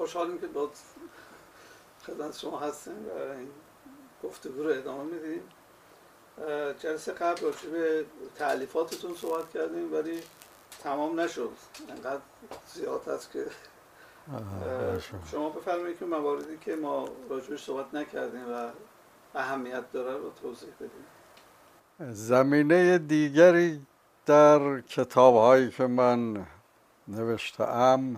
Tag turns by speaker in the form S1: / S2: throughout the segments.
S1: خوشحالیم که با خدمت شما هستیم و این گفتگو رو ادامه میدیم. جلسه قبل راجع به تألیفاتتون صحبت کردیم ولی تمام نشد، انقدر زیاد هست که شما بفرمایید که مواردی که ما راجعش صحبت نکردیم و اهمیت داره رو توضیح بدیم.
S2: زمینه دیگری در کتاب‌هایی که من نوشته‌ام،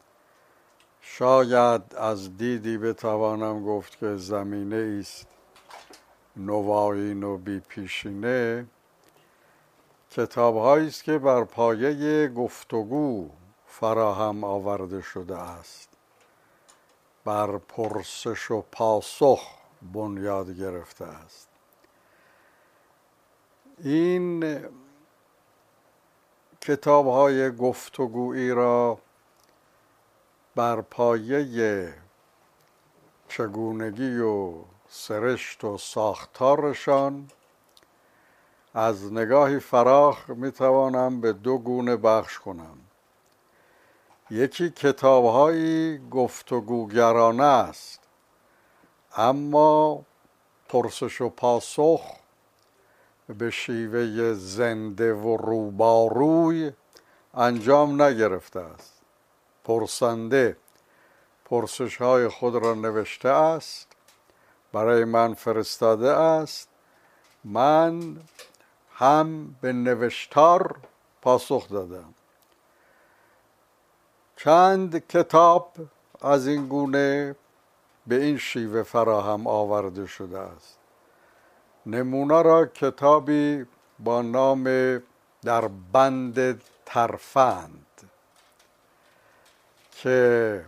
S2: شاید از دیدی بتوانم گفت که زمینه است نوآیین و بی پیشینه، کتاب‌هایی است که بر پایه گفتگو فراهم آورده شده است، بر پرسش و پاسخ بنیاد گرفته است. این کتاب‌های گفتگویی را بر پایه چگونگی و سرشت و ساختارشان از نگاهی فراخ میتوانم به دو گونه بخش کنم. یکی کتاب‌هایی گفتگوگرانه است، اما پرسش و پاسخ به شیوه زنده و روباروی انجام نگرفته است. پرسنده پرسش‌های خود را نوشته است، برای من فرستاده است، من هم به نوشتار پاسخ دادم. چند کتاب از این گونه به این شیوه فراهم آورده شده است. نمونه را کتابی با نام در بند ترفند که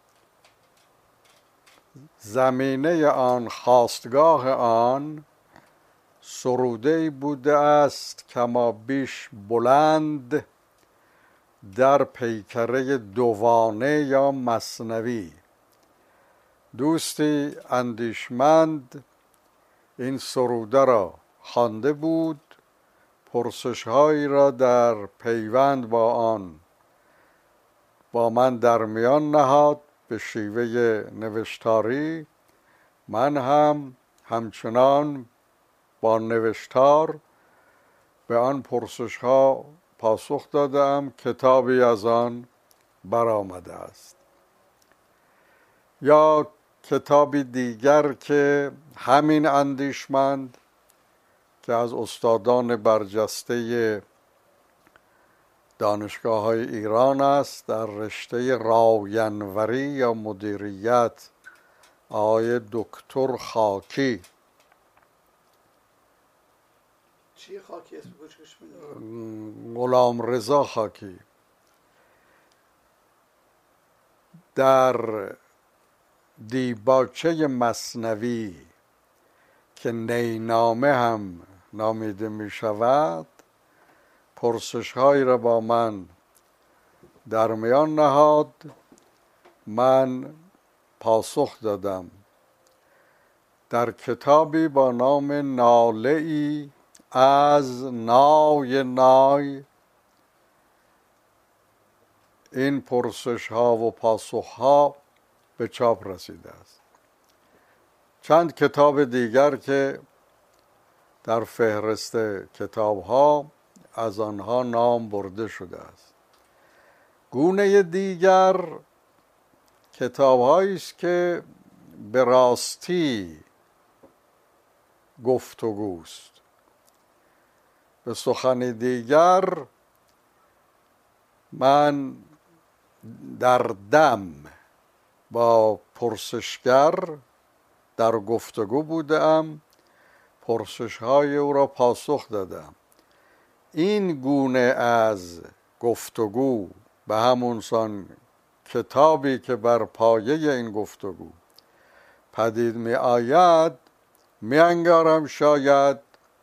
S2: زمینه آن، خاستگاه آن، سروده‌ای بوده است کما بیش بلند در پیکره دوانه یا مثنوی. دوستی اندیشمند این سروده را خوانده بود، پرسش‌هایی را در پیوند با آن با من در میان نهاد به شیوه نوشتاری. من هم همچنان با نوشتار به آن پرسش‌ها پاسخ دادم. کتابی از آن برآمده است. یا کتابی دیگر که همین اندیشمند که از استادان برجسته دانشگاه‌های ایران است در رشته راینوری یا مدیریت، آقای دکتر خاکی.
S1: چیه خاکی اسم کوچکش می‌دونی؟
S2: غلامرضا خاکی در دیباچه مثنوی که نینامه هم نامیده می شود، پرسش‌هایی را با من در میان نهاد. من پاسخ دادم. در کتابی با نام ناله‌ای از نای نای این پرسش‌ها و پاسخ‌ها به چاپ رسیده است. چند کتاب دیگر که در فهرست کتاب‌ها از آنها نام برده شده است. گونه دیگر کتاب‌هایی است که به راستی گفتگوست. به سخن دیگر من در دم با پرسشگر در گفتگو بودم، پرسش‌های او را پاسخ دادم. این گونه از گفتگو به همون سان کتابی که بر پایه این گفتگو پدید می آید، می انگارم شاید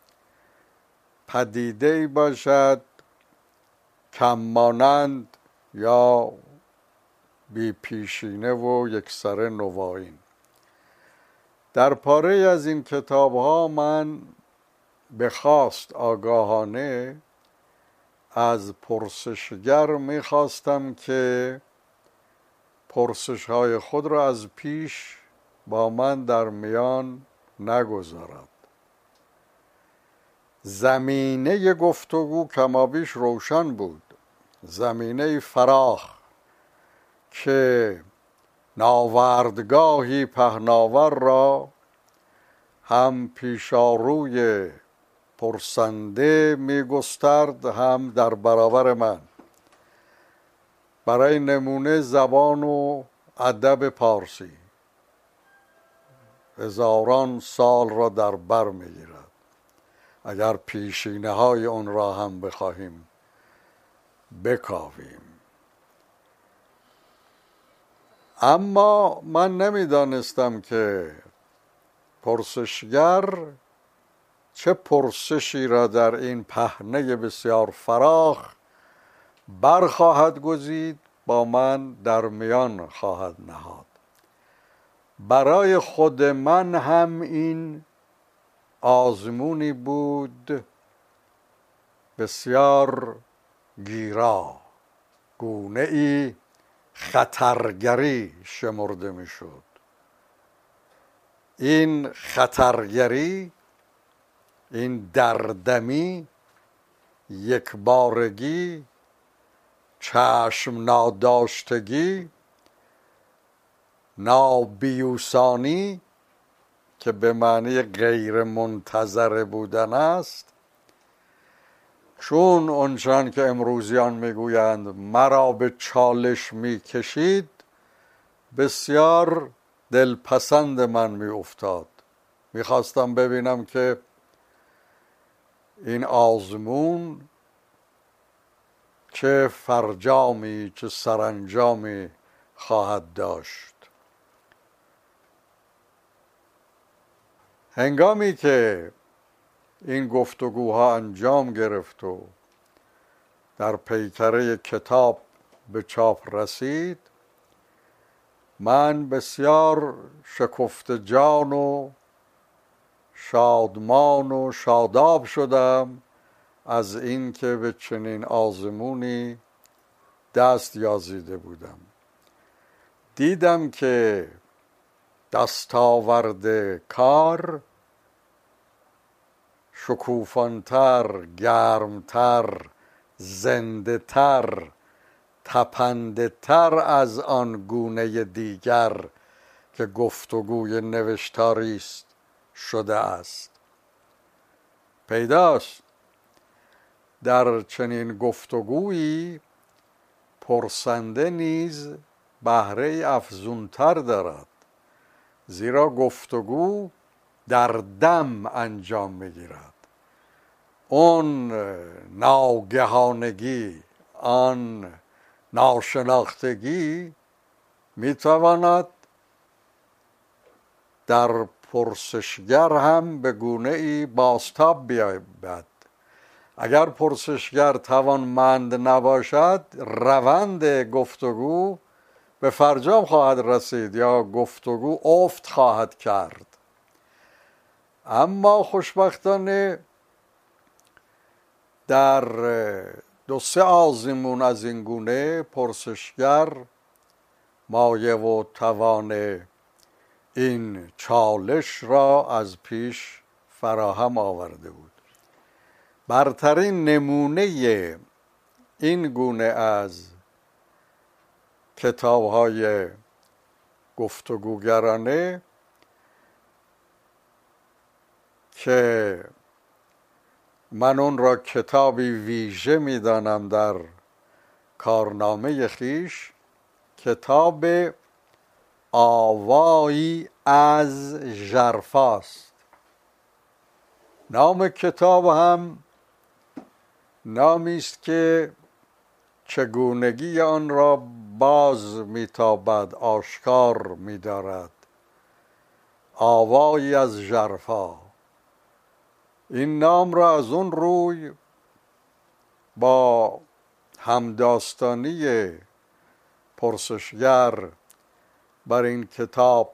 S2: پدیده‌ای باشد کم مانند یا بی پیشینه و یکسره نوآیین. در پاره از این کتاب‌ها من به خواست آگاهانه از پرسشگر می‌خواستم که پرسش های خود را از پیش با من در میان نگذارد. زمینه گفتگو کمابیش روشن بود، زمینه فراخ که ناوردگاهی پهناور را هم پیشاروی پرسنده می گسترد هم در برابر من. برای نمونه زبان و ادب پارسی هزاران سال را در بر می گیرد اگر پیشینه های اون را هم بخواهیم بکاویم. اما من نمیدانستم که پرسشگر چه پرسشی را در این پهنه بسیار فراخ برخواهد گزید، با من در میان خواهد نهاد. برای خود من هم این آزمونی بود بسیار گیرا، گونه ای خطرگری شمرده می شد. این خطرگری، این دردمی، یک بارگی، چشم ناداشتگی، نابیوسانی که به معنی غیر منتظره بودن است، چون آنچنان که امروزیان میگویند مرا به چالش میکشید، بسیار دلپسند من میافتاد. میخواستم ببینم که این آزمون چه فرجامی، چه سرانجامی خواهد داشت. هنگامی که این گفتگوها انجام گرفت و در پیکره کتاب به چاپ رسید، من بسیار شکفته جان و شادمان و شاداب شدم از این که به چنین آزمونی دست یازیده بودم. دیدم که دستاورد کار شکوفانتر، گرمتر، زنده تر، تپنده تر از آن گونه دیگر که گفتگوی نوشتاری است شده است. پیداست در چنین گفتگویی پرسنده نیز بهره افزونتر دارد، زیرا گفتگو در دم انجام میگیرد. اون ناگهانگی، آن ناشناختگی میتواند در پرسشگر هم به گونه ای بازتاب بیاید. اگر پرسشگر توانمند نباشد، روند گفتگو به فرجام خواهد رسید یا گفتگو افت خواهد کرد. اما خوشبختانه در 2-3 آزمون از این گونه پرسشگر مایه و توان این چالش را از پیش فراهم آورده بود. برترین نمونه این گونه از کتاب‌های گفتگوگرانه که من اون را کتابی ویژه می‌دانم در کارنامه خیش، کتاب آوایی از ژرفاست. نام کتاب هم نامی است که چگونگی آن را باز می‌تابد، آشکار می‌دارد. آوایی از ژرفا. این نام را از اون روی با همداستانی پرسشگر بر این کتاب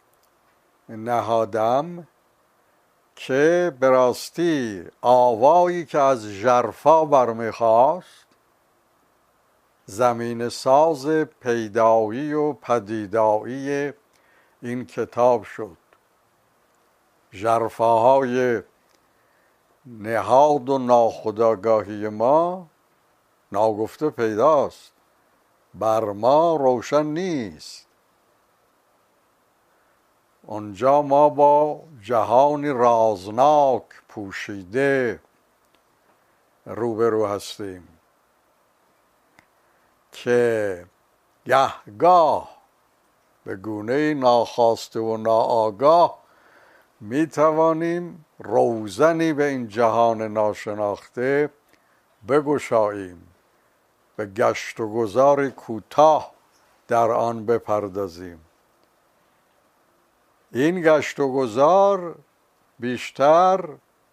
S2: نهادم که به راستی آوایی که از ژرفا برمیخواست زمین ساز پیدایی و پدیدایی این کتاب شد. ژرفاهای نهاد و ناخودآگاهی ما ناگفته پیداست، بر ما روشن نیست. اونجا ما با جهانی رازناک پوشیده روبرو هستیم که گهگاه به گونه ناخواسته و ناآگاه می توانیم روزنی به این جهان ناشناخته بگشاییم، به گشت و گذار کوتاه در آن بپردازیم. این گشت و گذار بیشتر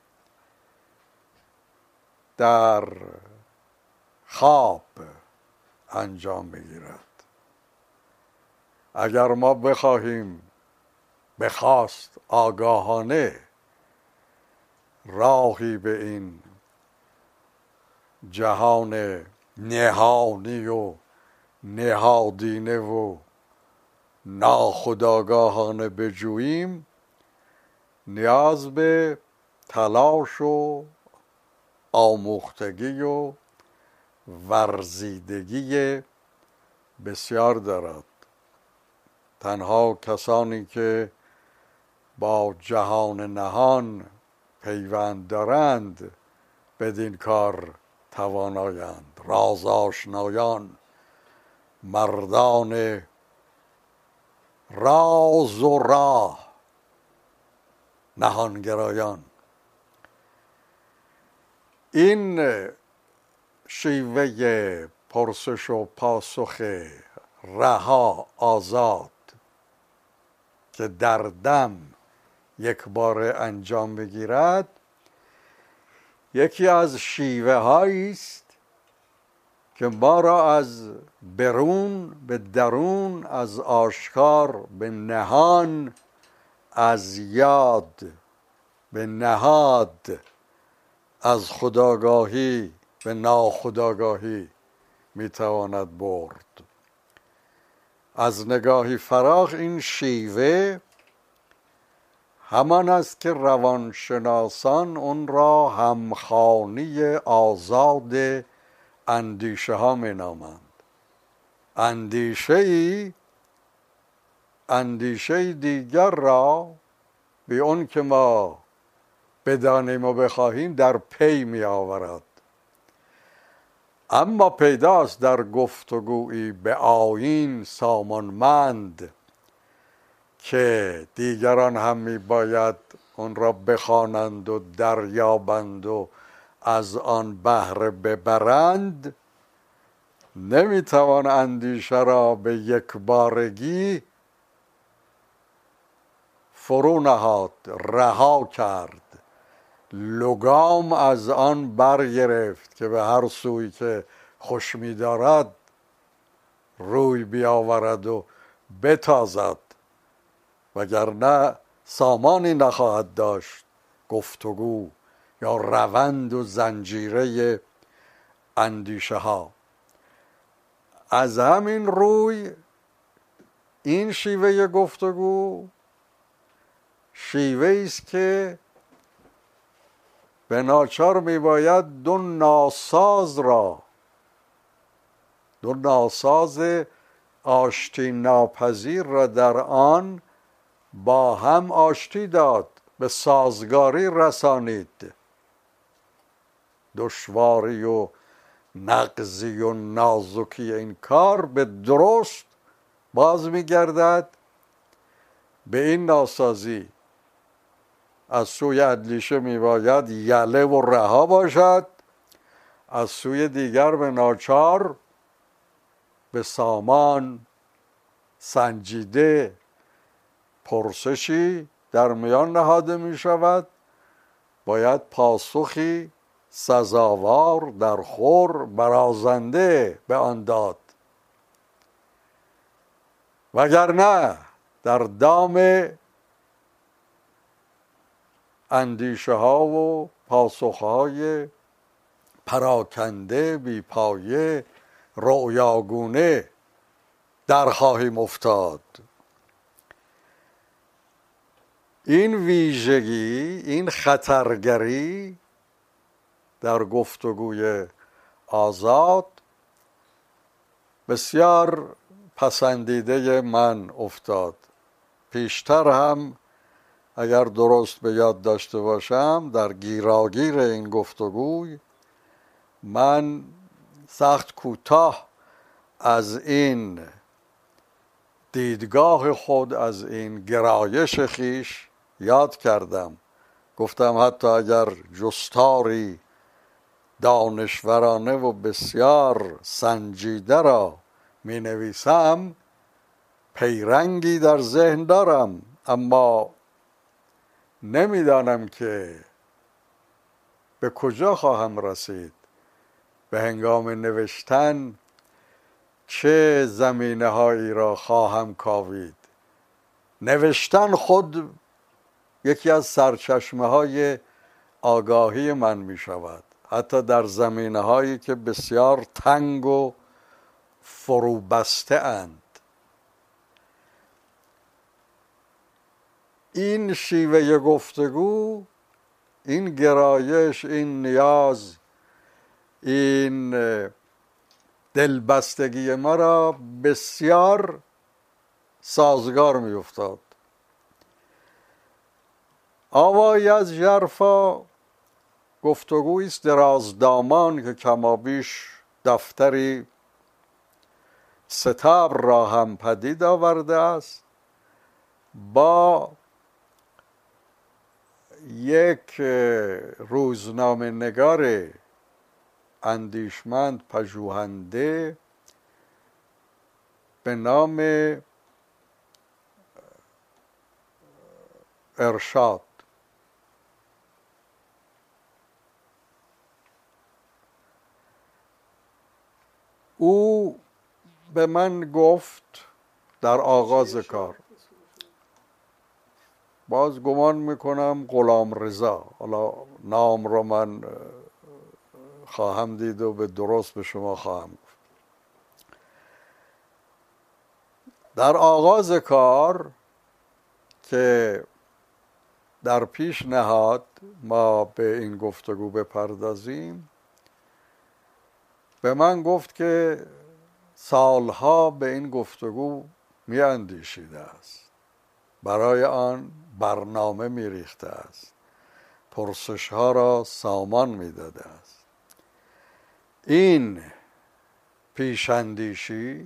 S2: در خواب انجام میگیرد. اگر ما بخواهیم بخواست آگاهانه راهی به این جهان نهانی و نهادینه و ناخودآگاهانه بجوییم، نیاز به تلاش و آموختگی و ورزیدگی بسیار دارد. تنها کسانی که با جهان نهان پیوند دارند بدین کار توانایند. راز آشنایان، مردان راز و راه، نهانگرایان. این شیوه پرسش و پاسخ رها، آزاد که در دم یک بار انجام بگیرد، یکی از شیوه هایی است که ما را از برون به درون، از آشکار به نهان، از یاد به نهاد، از خودآگاهی به ناخودآگاهی میتواند برد. از نگاهی فراخ این شیوه همان است که روانشناسان اون را همخوانی آزاد اندیشه ها می نامند. اندیشه دیگر را بی اون که ما بدانیم و بخواهیم در پی می آورد. اما پیداست در گفتگویی به آیین سامانمند که دیگران هم می باید اون را بخوانند و دریابند و از آن بهره ببرند، نمیتوان اندیشه را به یک بارگی فرو نهاد، رها کرد، لگام از آن برگرفت که به هر سوی که خوش می‌دارد روی بیاورد و بتازد، وگرنه سامانی نخواهد داشت گفتگو یا روند و زنجیره اندیشه ها. از همین روی این شیوه گفتگو شیوه است که به ناچار میباید دو ناساز آشتی ناپذیر را در آن با هم آشتی داد، به سازگاری رسانید. دشواری و نغزی و نازکی این کار به درست باز میگردد به این ناسازی. از سوی اندیشه میباید یله و رها باشد، از سوی دیگر به ناچار به سامان سنجیده پرسشی در میان نهاده می شود، باید پاسخی سزاوار، درخور، برازنده به آن داد، وگرنه در دام اندیشه ها و پاسخ های پراکنده بیپایه رؤیاگونه در خواهیم افتاد. این ویژگی، این خطرگری در گفتگوی آزاد بسیار پسندیده من افتاد. پیشتر هم اگر درست به یاد داشته باشم در گیراگیر این گفتگوی من سخت کوتاه از این دیدگاه خود، از این گرایش خیش یاد کردم. گفتم حتی اگر جستاری دانشورانه و بسیار سنجیده را می نویسم پیرنگی در ذهن دارم، اما نمیدانم که به کجا خواهم رسید. به هنگام نوشتن چه زمینه هایی را خواهم کاوید. نوشتن خود یکی از سرچشمه های آگاهی من می شود، حتی در زمینه هایی که بسیار تنگ و فروبسته اند. این شیوه گفتگو، این گرایش، این نیاز، این دلبستگی ما را بسیار سازگار می افتاد. آوایی از ژرفا گفتگویی است درازدامان که کمابیش دفتری ستبر را هم پدید آورده است، با یک روزنامه نگار اندیشمند پژوهنده به نام ارشاد. او به من گفت در آغاز کار، باز گمان میکنم غلام رضا، حالا نام رو من خواهم دید و به درست به شما خواهم گفت. در آغاز کار که در پیش نهاد ما به این گفتگو بپردازیم، به من گفت که سالها به این گفتگو می اندیشیده است، برای آن برنامه می ریخته است، پرسش ها را سامان می داده است. این پیشاندیشی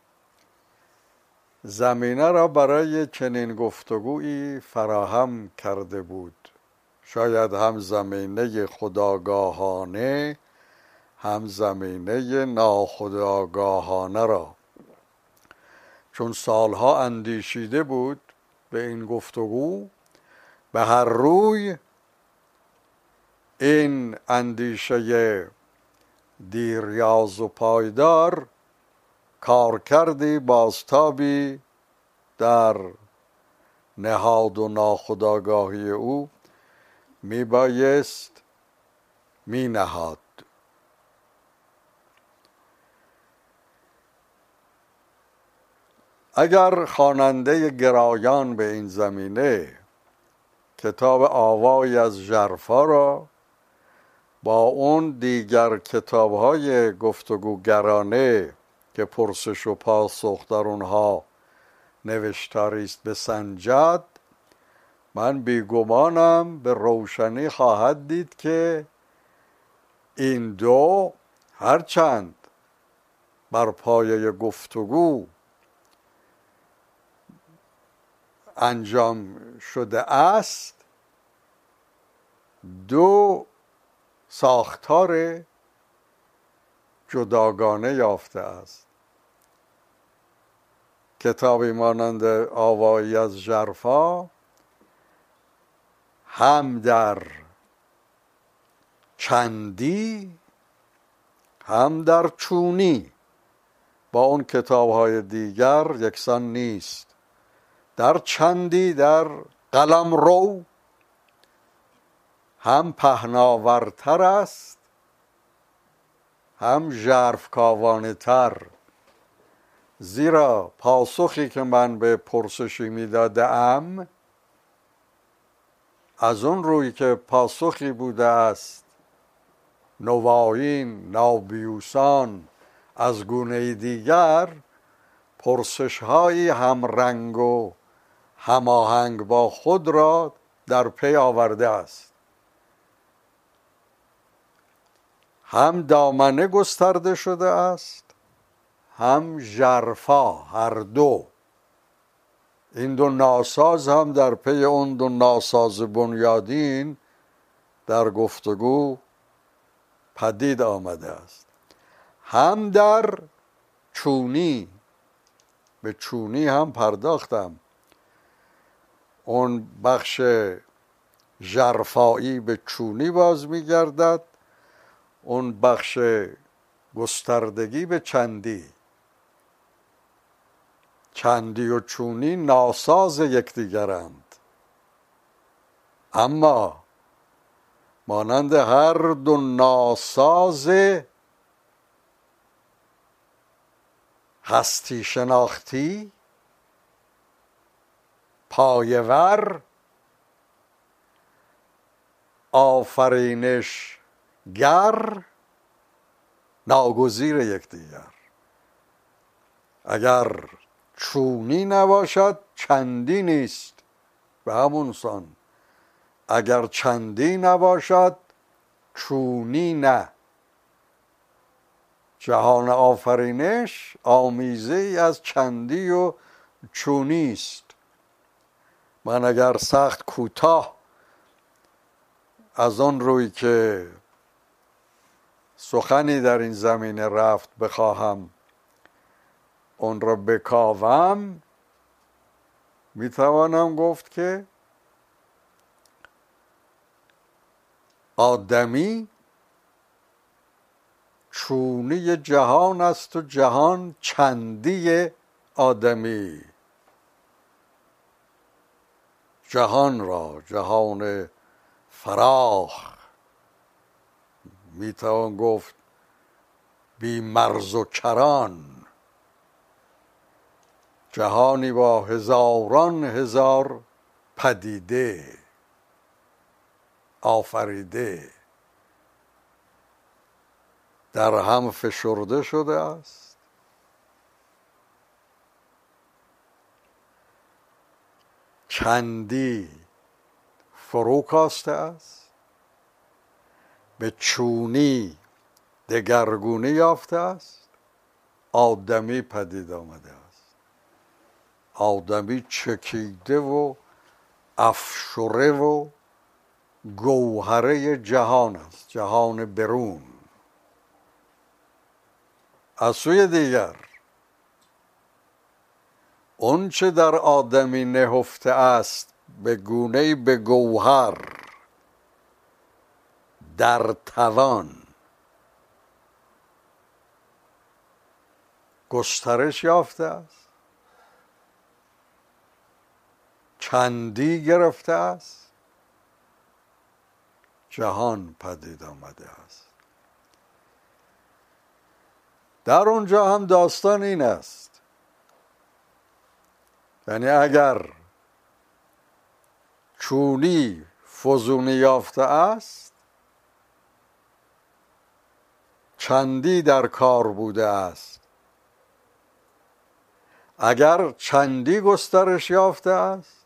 S2: زمینه را برای چنین گفتگویی فراهم کرده بود، شاید هم زمینه خودآگاهانه هم زمینه ناخودآگاهانه را، چون سالها اندیشیده بود به این گفتگو. به هر روی این اندیشه دیریاز و پایدار کارکردی بازتابی در نهاد و ناخودآگاهی او می بایست می نهاد. اگر خواننده گرایان به این زمینه کتاب آوایی از ژرفا را با اون دیگر کتاب‌های گفتگوگرانه که پرسش و پاسخ در اونها نوشتاری است بسنجد، من بیگمانم به روشنی خواهد دید که این دو هرچند بر پایه گفتگو انجام شده است، دو ساختار جداگانه یافته است. کتابی مانند آوایی از ژرفا هم در چندی هم در چونی با اون کتاب‌های دیگر یکسان نیست. در چندی، در قلمرو هم پهناورتر است، هم ژرفکاوانه تر، زیرا پاسخی که من به پرسشی میدادم از اون روی که پاسخی بوده است نوآیین، نابیوسان، از گونه دیگر پرسش‌هایی هم رنگ و هماهنگ با خود را در پی آورده است. هم دامنه گسترده شده است، هم ژرفا، هر دو. این دو ناساز هم در پی اون دو ناساز بنیادین در گفتگو پدید آمده است. هم در چونی، به چونی هم پرداختم، اون بخش ژرفایی به چونی باز میگردد، اون بخش گستردگی به چندی. چندی و چونی ناساز یکدیگرند، اما مانند هر دو ناساز هستی شناختی پایه‌ور، آفرینش گر، ناگزیر یکدیگر. اگر چونی نباشد چندی نیست، به همون سان اگر چندی نباشد چونی نه. جهان آفرینش آمیزه ای از چندی و چونی است. من اگر سخت کوتاه از آن روی که سخنی در این زمینه رفت بخواهم اون را بکاوم، میتوانم گفت که آدمی چونی جهان است و جهان چندی آدمی. جهان را، جهان فراخ، میتوان گفت بی مرز و کران، جهانی با هزاران هزار پدیده آفریده در هم فشرده شده است. چندی فرو کاسته است، به چونی دگرگونی یافته است، آدمی پدید آمده است. آدمی چکیده و افشره و گوهره جهان است، جهان برون. از سوی دیگر اون چه در آدمی نهفته است به گونه‌ای به گوهر در توان گسترش یافته است، چندی گرفته است، جهان پدید آمده است. در اونجا هم داستان این است، یعنی اگر چونی فزونی یافته است، چندی در کار بوده است. اگر چندی گسترش یافته است،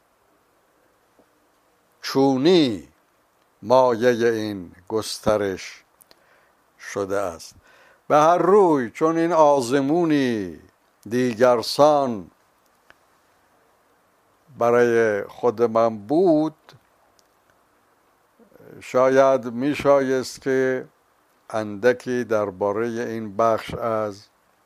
S2: چونی مایه این گسترش شده است. به هر روی چون این آزمونی دیگرسان برای خود من بود، شاید می شایست که اندکی درباره این بخش از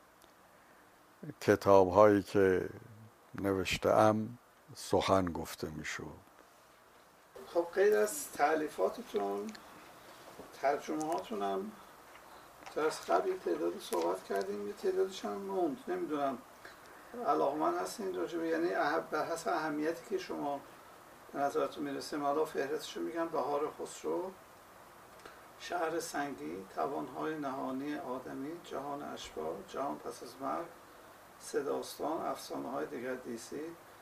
S2: کتاب هایی که نوشته‌ام سخن گفته می شود.
S1: خب غیر از تألیفاتتون، ترجمه هاتون هم درس قبل یه تعدادی صحبت کردیم، یه تعدادش هم موند. نمیدونم علاقمند هستین راجبه، یعنی بر حسب اهمیتی که شما به نظرتون میرسه. حالا فهرستشو میگم: بهار خسرو، شهر سنگی، توانهای نهانی آدمی، جهان اشباح، جهان پس از مرگ، سه داستان، افسانه‌های دگردیسی،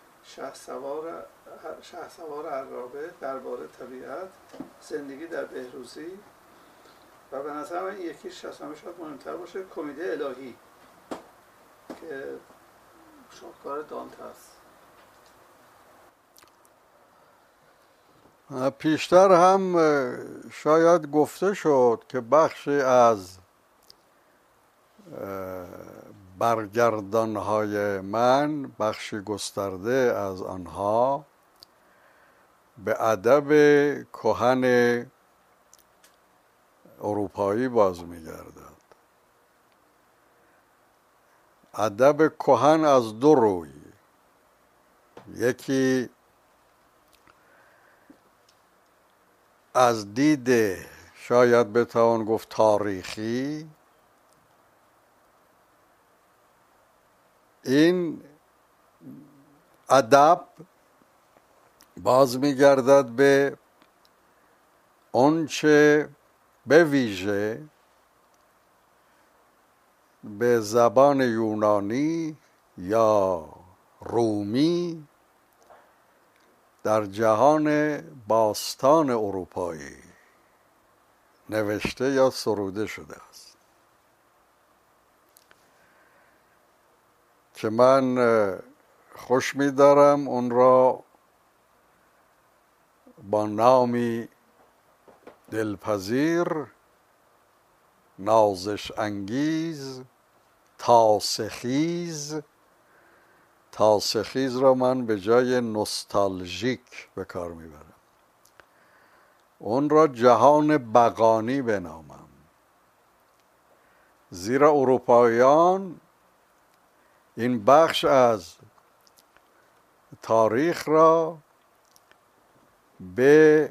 S1: شهسوار عرابه، درباره طبیعت، زندگی در بهروزی و به نظر من یکیش از همه شاید مهمتر باشه، کمدی الهی که شاهکار دانته است.
S2: پیشتر هم شاید گفته شد که بخشی از برگردانهای من، بخشی گسترده از آنها به ادب کهن اروپایی باز می‌گردد. ادب کهن از دو روی، یکی از دید شاید بتوان گفت تاریخی، این ادب باز می‌گردد به آنچه به ویژه به زبان یونانی یا رومی در جهان باستان اروپایی نوشته یا سروده شده است که من خوش می‌دارم اون را با نامی دلپذیر، نازش انگیز، تاسه‌خیز. تاسه‌خیز را من به جای نوستالژیک به کار میبرم، اون را جهان بقانی بنامم، زیرا اروپاییان این بخش از تاریخ را به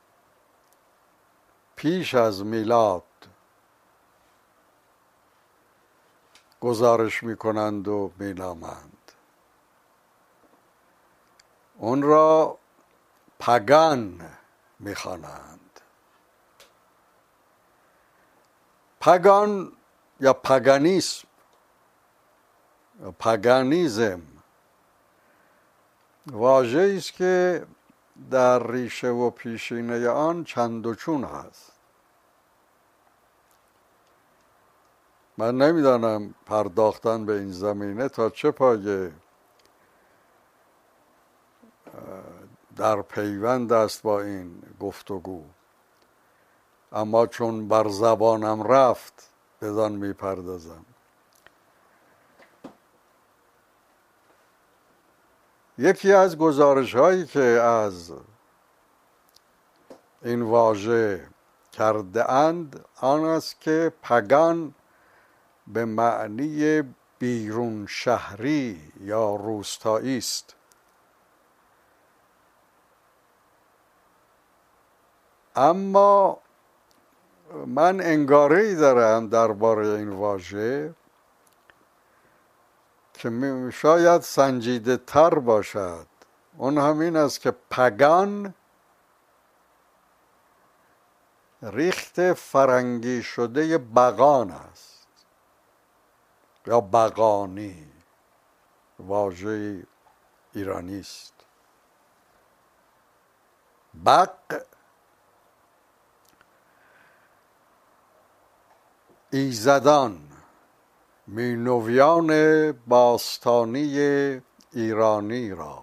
S2: پیش از میلاد گزارش میکنند و مینامند. اون را پگان میخوانند. پگان یا پگانیسم یا پگانیزم واژه‌ای است که در ریشه و پیشینه آن چند و چون هست. من نمیدانم پرداختن به این زمینه تا چه پایه در پیوند است با این گفتگو، اما چون بر زبانم رفت بدان میپردازم. یکی از گزارش هایی که از این واژه کرده اند آن است که پگان به معنی بیرون شهری یا روستایی است. اما من انگاره‌ای دارم درباره این واژه که شاید سنجیده تر باشد. اون همین است که پگان ریخت فرنگی شده بقان است یا بقانی، واژه ایرانی است. بق ایزدان، مینویان باستانی ایرانی را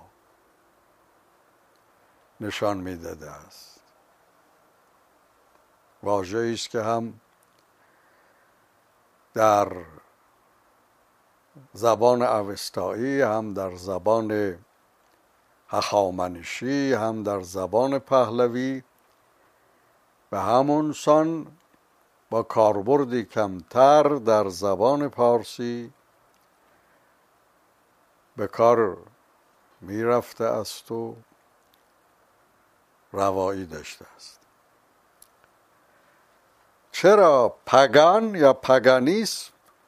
S2: نشان می‌داده است. واژه‌ای است که هم در زبان اوستایی، هم در زبان هخامنشی، هم در زبان پهلوی به همون سان با کاربردی کمتر در زبان پارسی به کار میرفته است و روایی داشته است. چرا پگان یا پگانیسم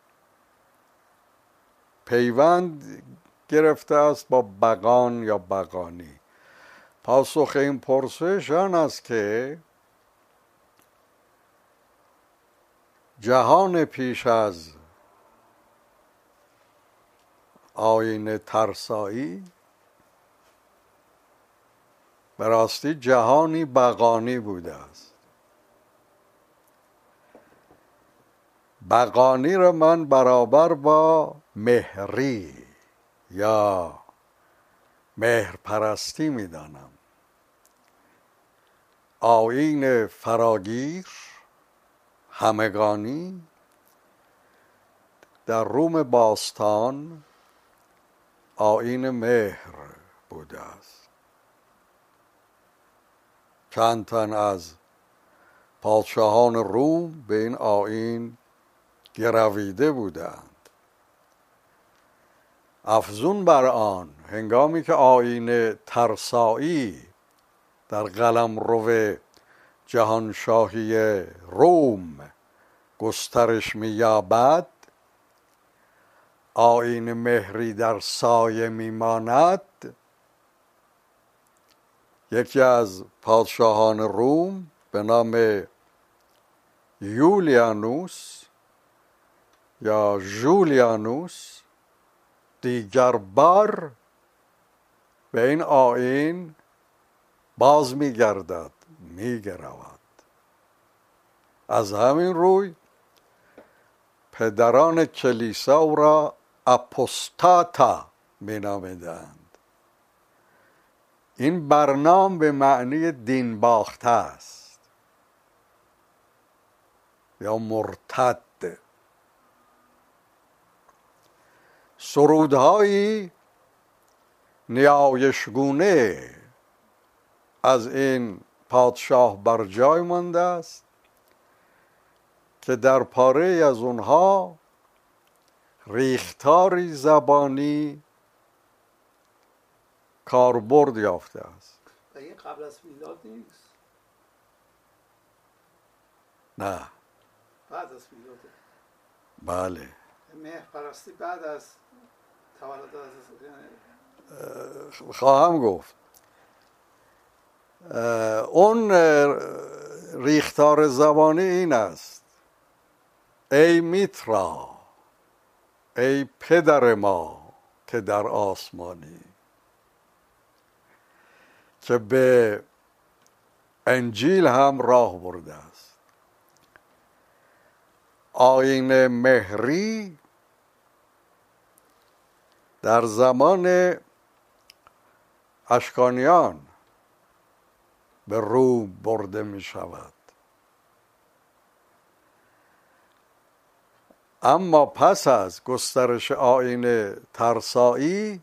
S2: پیوند گرفته است با بقان یا بقانی؟ پاسخ این پرسش آن است که جهان پیش از آیین ترسایی به راستی جهانی بقانی بوده است. بقانی را من برابر با مهری یا مهرپرستی میدانم. آیین فراگیر همگانی در روم باستان آیین مهر بوده است. چند تن از پادشاهان روم به این آیین گرویده بودند. افزون بر آن، هنگامی که آیین ترسایی در قلمرو جهانشاهی روم گسترش می‌یابد، آیین مهری در سایه میماند. یکی از پادشاهان روم به نام یولیانوس یا ژولیانوس دیگر بار به این آیین باز میگردد، میگرود. از همین روی پدران کلیسا او را اپوستاتا مینامیدند. این برنام به معنی دین باخته است یا مرتد. سرودهایی نیایشگونه از این پادشاه بر جای مانده است که در پاره از اونها ریختاری زبانی کاربرد یافته است.
S1: و این قبل از میلاد نیست؟
S2: نه،
S1: بعد از میلاد.
S2: بله.
S1: مهر پرستی بعد از تولد
S2: خواهم گفت. اون ریختار زبانی این است: ای میترا، ای پدر ما که در آسمانی، که به انجیل هم راه برده است. آیین مهری در زمان اشکانیان به روم برده می شود، اما پس از گسترش آیین ترسایی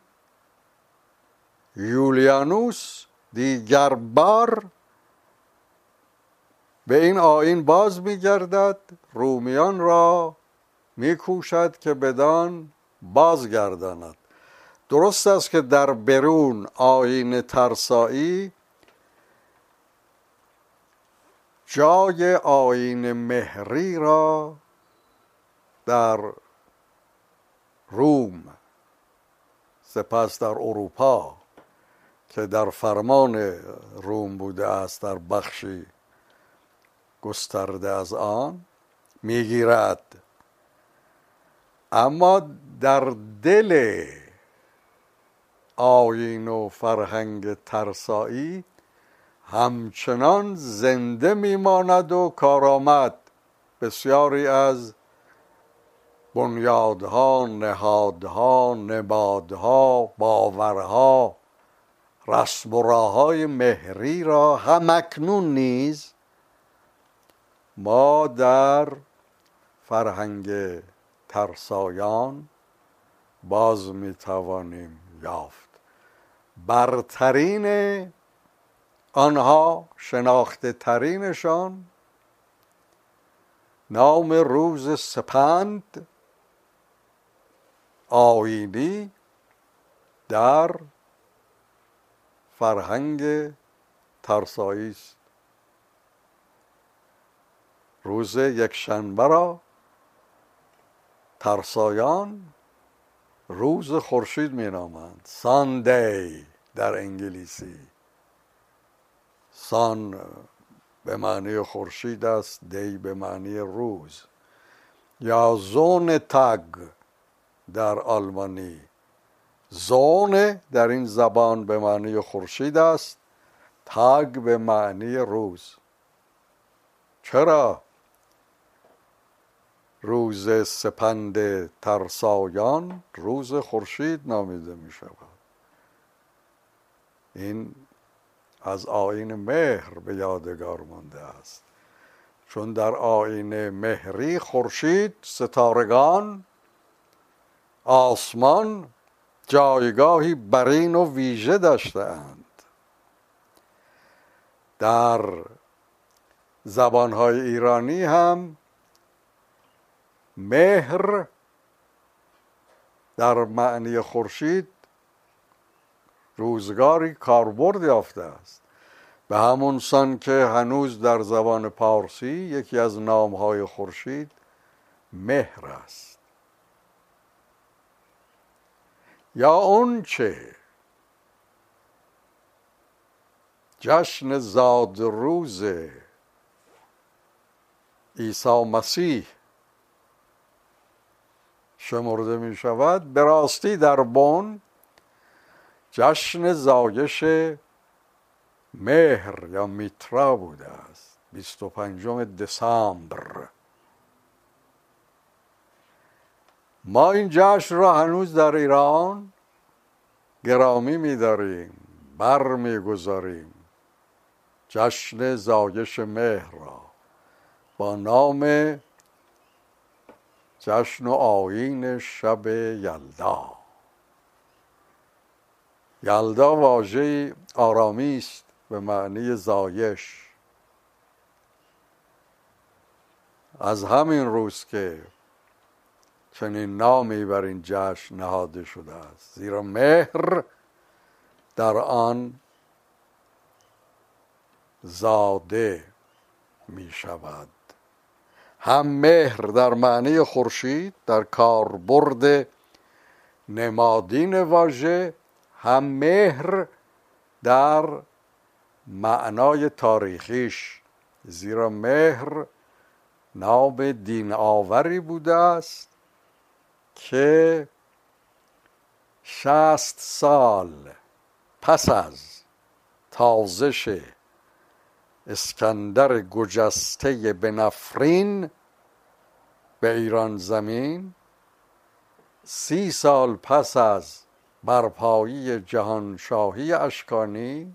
S2: یولیانوس دیگر بار به این آیین باز می گردد، رومیان را می کوشد که بدان بازگرداند. درست است که در برون آیین ترسایی جای آیین مهری را در روم، سپس در اروپا که در فرمان روم بوده است در بخشی گسترده از آن میگیرد، اما در دل آیین و فرهنگ ترسایی همچنان زنده میماند و کارآمد. بسیاری از بنیادها، نهادها، نمادها، باورها، رسم و راههای مهری را هم اکنون نیز ما در فرهنگ ترسایان باز میتوانیم یافت. برترین آنها، شناخته ترینشان، نام روز سپند آیینی در فرهنگ ترسایی است. روز یکشنبه را ترسایان روز خورشید می نامند. ساندی در انگلیسی. سان به معنی خورشید است، دی به معنی روز. یا زون تگ در آلمانی. زون در این زبان به معنی خورشید است، تگ به معنی روز. چرا روز سپند ترسایان روز خورشید نامیده می شود؟ این از آیین مهر به یادگار مانده است، چون در آیین مهری خورشید، ستارگان، آسمان جایگاهی برین و ویژه داشته‌اند. در زبانهای ایرانی هم مهر در معنی خورشید روزگاری کاربرد یافته است، به همون سان که هنوز در زبان پارسی یکی از نامهای خورشید مهر است. یا اون چه جشن زادروز عیسی مسیح شمرده می شود، به راستی در بن جشن زایش مهر یا میترا بوده است، 25 دسامبر. ما این جشن را هنوز در ایران گرامی می‌داریم، برمی‌گذاریم جشن زایش مهر را با نام جشن و آیین شب یلدا. یلدا واژه آرامی است به معنی زایش. از همین روز که چنین نامی بر این جشن نهاده شده است، زیرا مهر در آن زاده می شود. هم مهر در معنی خورشید در کاربرد نمادین واژه، هم مهر در معنای تاریخیش، زیرا مهر نام دین آوری بوده است که 60 سال پس از تازش اسکندر گجسته به نفرین به ایران زمین، 30 سال پس از برپایی جهانشاهی اشکانی،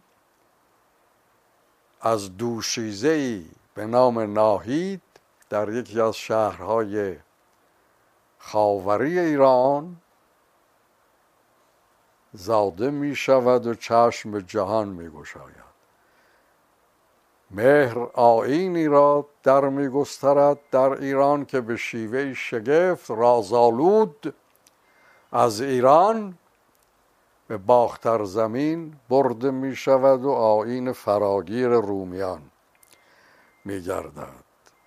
S2: از دوشیزه‌ای به نام ناهید در یکی از شهرهای خاوری ایران زاده می شود و چشم به جهان می گشاید. مهر آیینی را در می گسترد در ایران که به شیوه شگفت رازآلود از ایران به باختر زمین برده می شود و آیین فراگیر رومیان می گردد.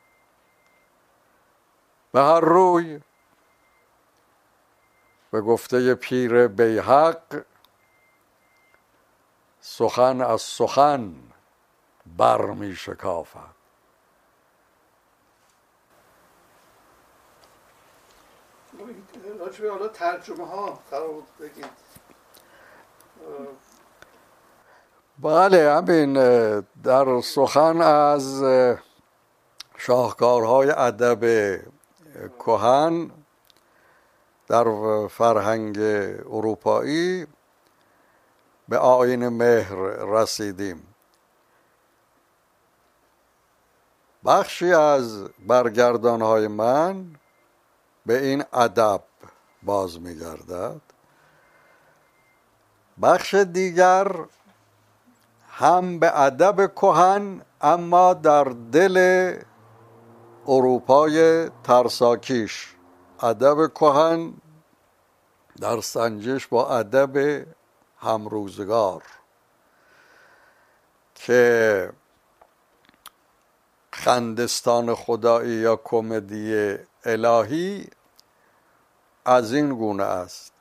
S2: به هر روی به گفته پیر بیهق، سخن از سخن بر می شکافد.
S1: راجبه حالا ترجمه ها قرار بگید.
S2: بله، همین در سخن از شاهکارهای ادب کهن در فرهنگ اروپایی به آیین مهر رسیدیم. بخشی از برگردانهای من به این ادب باز می‌گردد، بخش دیگر هم به ادب کهن اما در دل اروپای ترساکیش، ادب کهن در سنجش با ادب همروزگار، که خندستان خدایی یا کمدی الهی از این گونه است.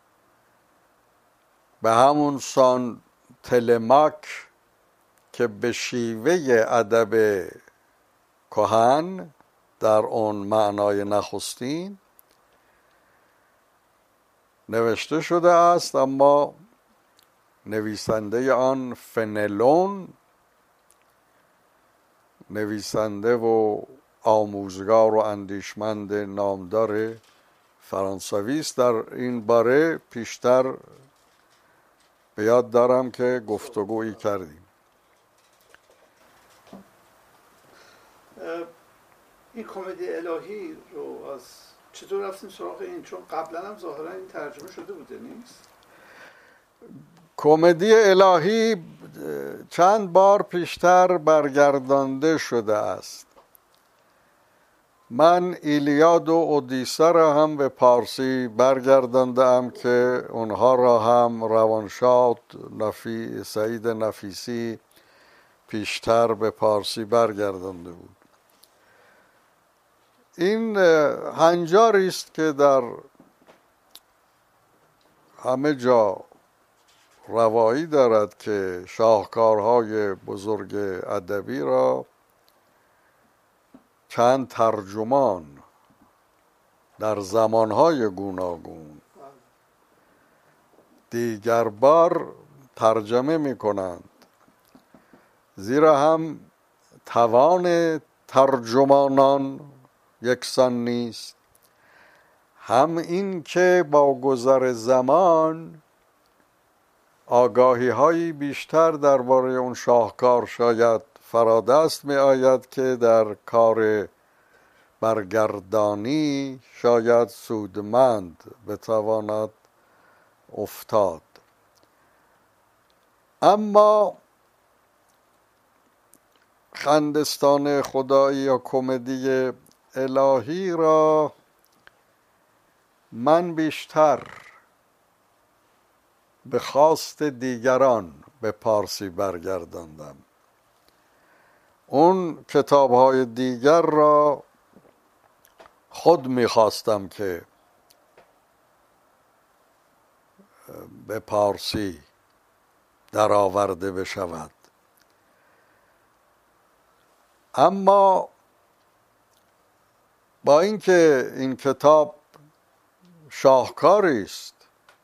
S2: به همون سان تلماک که به شیوه ادب کهن در اون معنای نخستین نوشته شده است، اما نویسنده آن فنلون، نویسنده و آموزگار و اندیشمند نامدار فرانسوی است. در این باره پیشتر به یاد دارم که گفتگویی کردیم.
S1: این کمدی الهی رو از چطور رفتیم سراغ این؟ چون قبلا هم ظاهرا این ترجمه شده بوده نیست؟
S2: کمدی الهی چند بار پیشتر برگردانده شده است. من ایلیاد و اودیسه را هم به پارسی برگرداندم که اونها را هم روانشاد سعید نفیسی پیشتر به پارسی برگردانده بود. این هنجاری است که در همه جا روایی دارد که شاهکارهای بزرگ ادبی را چند ترجمان در زمانهای گوناگون دیگر بار ترجمه می کنند، زیرا هم توان ترجمانان یکسان نیست، هم این که با گذر زمان آگاهی هایی بیشتر درباره اون شاهکار شاید فرادست می آید که در کار برگردانی شاید سودمند بتواند افتاد. اما خندستان خدایی یا کمدی الهی را من بیشتر به خواست دیگران به پارسی برگرداندم. اون کتاب‌های دیگر را خود می‌خواستم که به پارسی درآورده بشود، اما با اینکه این کتاب شاهکاری است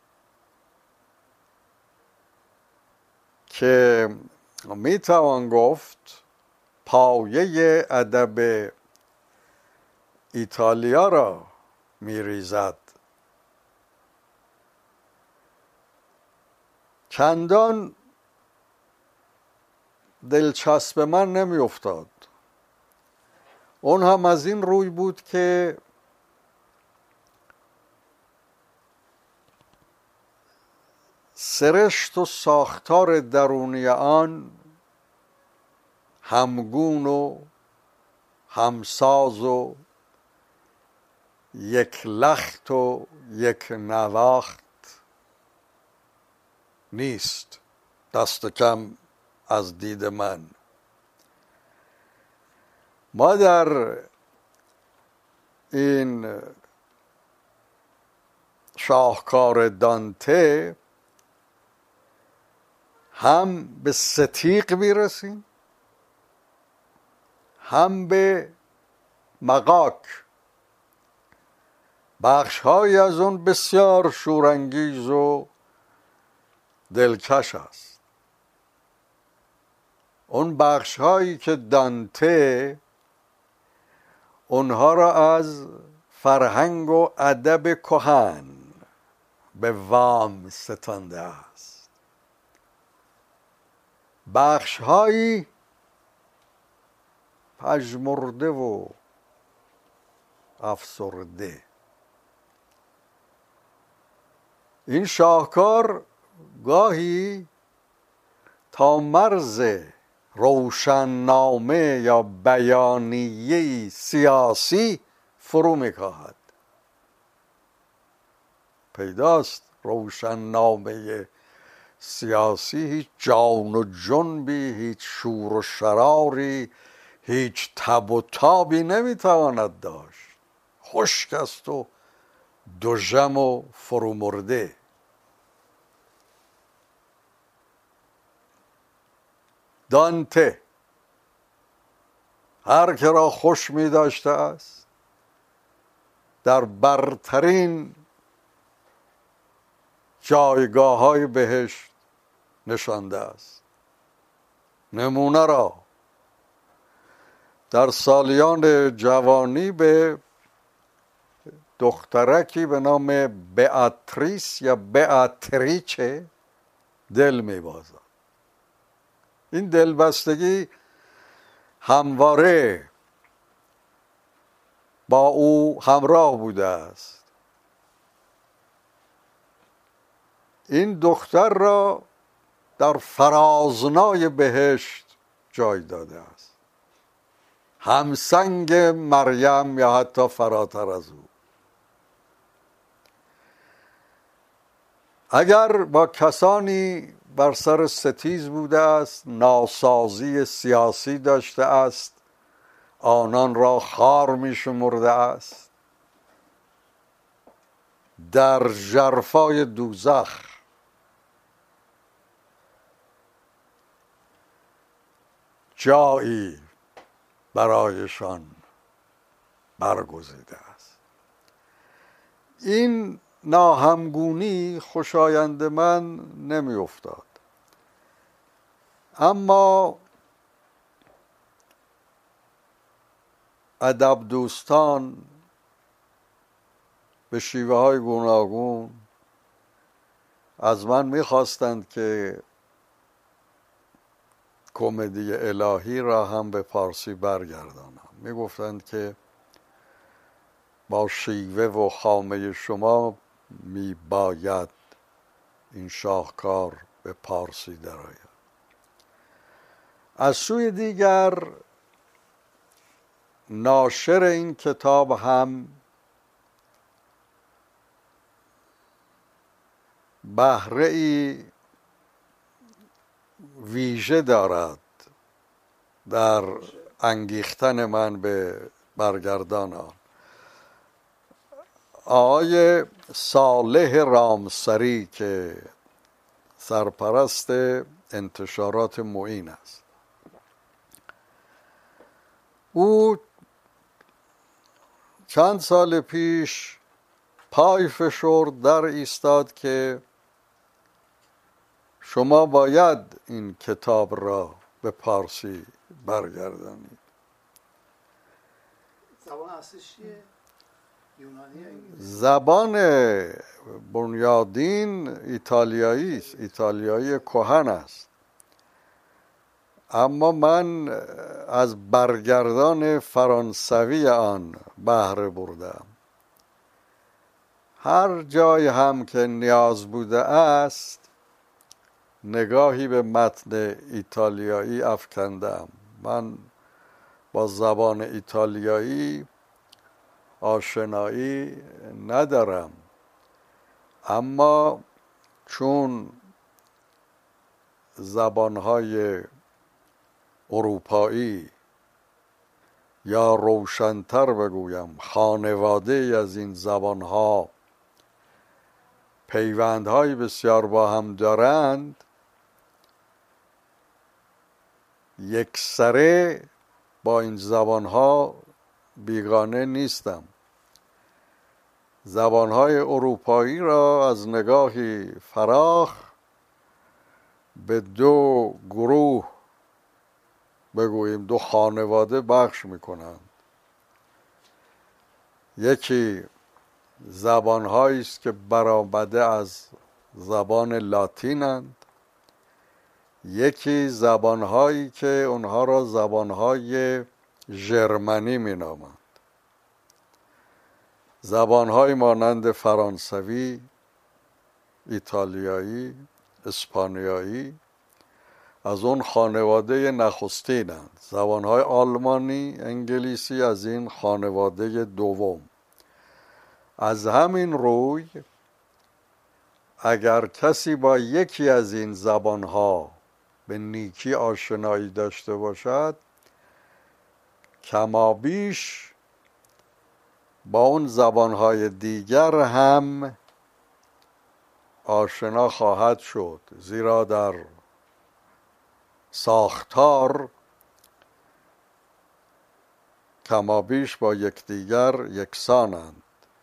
S2: که میتوان گفت پایه ادب ایتالیا را میریزد، چندان دلچسب من نمیافتاد. اون هم از این روی بود که سرشت و ساختار درونی آن همگون و همساز و یک لخت و یک نواخت نیست، دست کم از دید من. ما در این شاهکار دانته هم به ستیق میرسیم، هم به مغاک. بخش‌هایی از اون بسیار شورانگیز و دلکش است. اون بخش‌هایی که دانته اونها را از فرهنگ و ادب کهن به وام ستانده است، بخش‌هایی پژمرده و افسرده. این شاهکار گاهی تا مرز روشننامه یا بیانیه سیاسی فرو می‌کاهد. پیداست روشننامه سیاسی هیچ جان و جنبی، هیچ شور و شراری، هیچ تب و تابی نمیتواند داشت. خشک است و دژم و فرومرده. دانته هر که را خوش می داشته است در برترین جایگاه های بهشت نشانده است. نمونه را در سالیان جوانی به دخترکی به نام بیاتریس یا بیاتریچه دل می‌بازد. این دلبستگی همواره با او همراه بوده است. این دختر را در فرازنای بهشت جای داده است، همسنگ مریم یا حتی فراتر از او. اگر با کسانی بر سر ستیز بوده است، ناسازی سیاسی داشته است، آنان را خار می شمرده است، در ژرفای دوزخ جایی برایشان برگزیده است. این ناهمگونی خوشایند من نمی افتاد، اما ادب دوستان به شیوه های گوناگون از من می‌خواستند که کمدی الهی را هم به پارسی برگردانم. میگفتند که با شیوه و خامه شما میباید این شاهکار به پارسی درآید. از سوی دیگر ناشر این کتاب هم بهره‌ای ویژه دارد در انگیختن من به برگردان آن. آقای صالح رامسری که سرپرست انتشارات معین است، او چند سال پیش پای فشرد در ایستاد که شما باید این کتاب را به پارسی برگردانید.
S1: زبان اصلیش چیه؟ یونانی یا انگلیسی؟
S2: زبان بنیادین ایتالیایی است، ایتالیایی کهن است، اما من از برگردان فرانسوی آن بهره بردم. هر جای هم که نیاز بوده است نگاهی به متن ایتالیایی افکندم. من با زبان ایتالیایی آشنایی ندارم، اما چون زبانهای اروپایی یا روشن‌تر بگویم خانواده از این زبانها پیوندهای بسیار با هم دارند، یکسره با این زبانها بیگانه نیستم. زبانهای اروپایی را از نگاهی فراخ به دو گروه بگوییم دو خانواده بخش میکنند. یکی زبانهایی است که برآمده از زبان لاتینند، یکی زبانهایی که اونها را زبانهای ژرمنی مینامند. زبانهای مانند فرانسوی، ایتالیایی، اسپانیایی از اون خانواده نخستینند. زبانهای آلمانی، انگلیسی از این خانواده دوم. از همین روی اگر کسی با یکی از این زبانها به نیکی آشنایی داشته باشد، کمابیش با اون زبانهای دیگر هم آشنا خواهد شد، زیرا در ساختار کمابیش با یکدیگر یکسانند.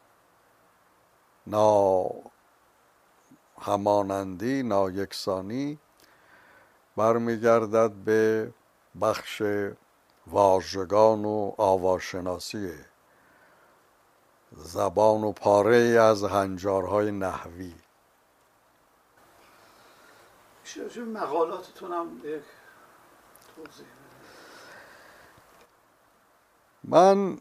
S2: همانندی، نایکسانی برمیگردد به بخش واژگان و آواشناسی زبان و پاره از هنجارهای نحوی.
S1: میشه مقالاتتون هم یک توضیح بده؟
S2: من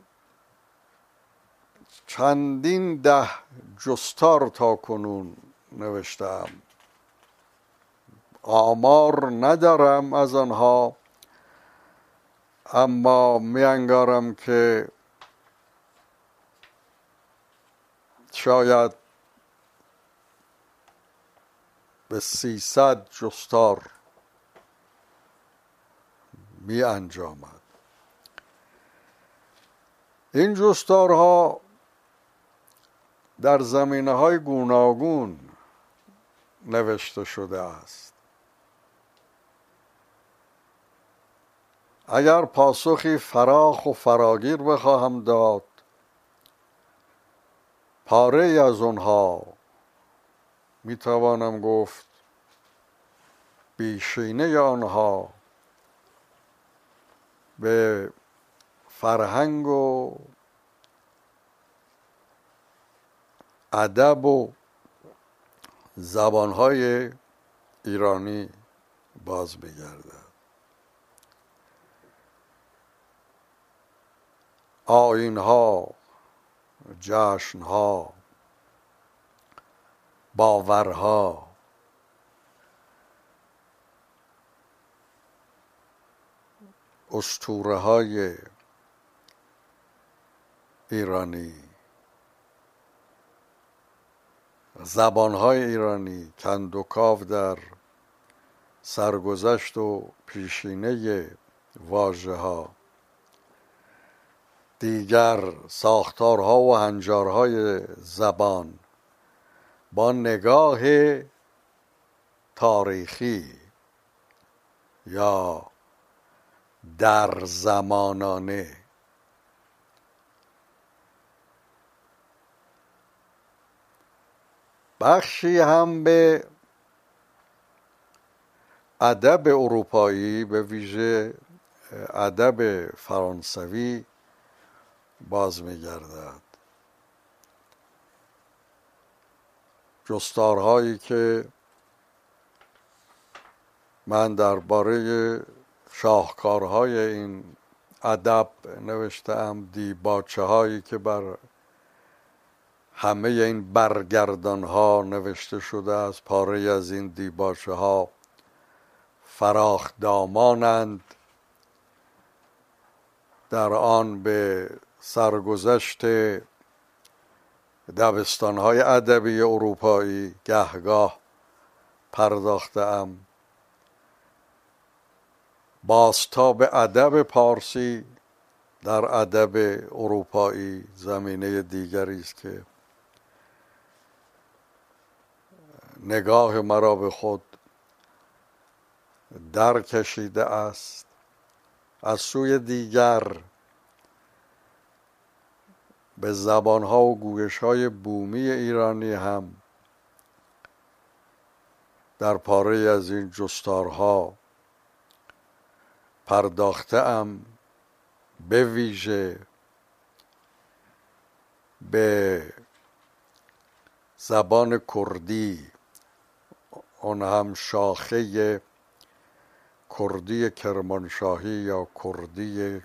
S2: چندین 10 جستار تا کنون نوشتم. آمار ندارم از آنها، اما میانگارم که شاید به 300 جستار می انجامد. این جستارها در زمینه‌های گوناگون نوشته شده است. اگر پاسخی فراخ و فراگیر بخواهم داد، پاره از آنها میتوانم گفت بیشینه آنها به فرهنگ و ادب و زبانهای ایرانی باز می‌گردد. آیین‌ها، جشن‌ها، باورها، اسطوره‌های ایرانی، زبانهای ایرانی کندوکاو در سرگذشت و پیشینه واژه‌ها، دیگر ساختارها و هنجارهای زبان با نگاه تاریخی یا در زمانانه بخشی هم به ادب اروپایی، به ویژه ادب فرانسوی باز می‌گردد. جستارهایی که من درباره شاهکارهای این ادب نوشتم، دیباچه هایی که بر همه این برگردان ها نوشته شده است. پاره از این دیباچه ها فراخ دامانند، در آن به سرگذشت دبستان‌های ادبی اروپایی گهگاه پرداخته‌ام. بازتاب ادب پارسی در ادب اروپایی زمینه دیگری است که نگاه مرا به خود در کشیده است. از سوی دیگر به زبانها و گویش‌های بومی ایرانی هم در پاره از این جستارها پرداخته‌ام، به ویژه به زبان کردی، آن هم شاخه کردی کرمانشاهی یا کردی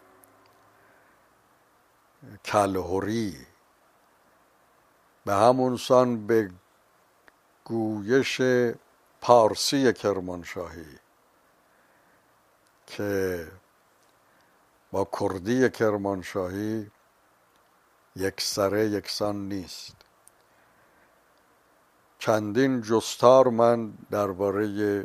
S2: کلهری، به همون سان به گویش پارسی کرمانشاهی که با کردی کرمانشاهی یکسان نیست. چندین جستار من درباره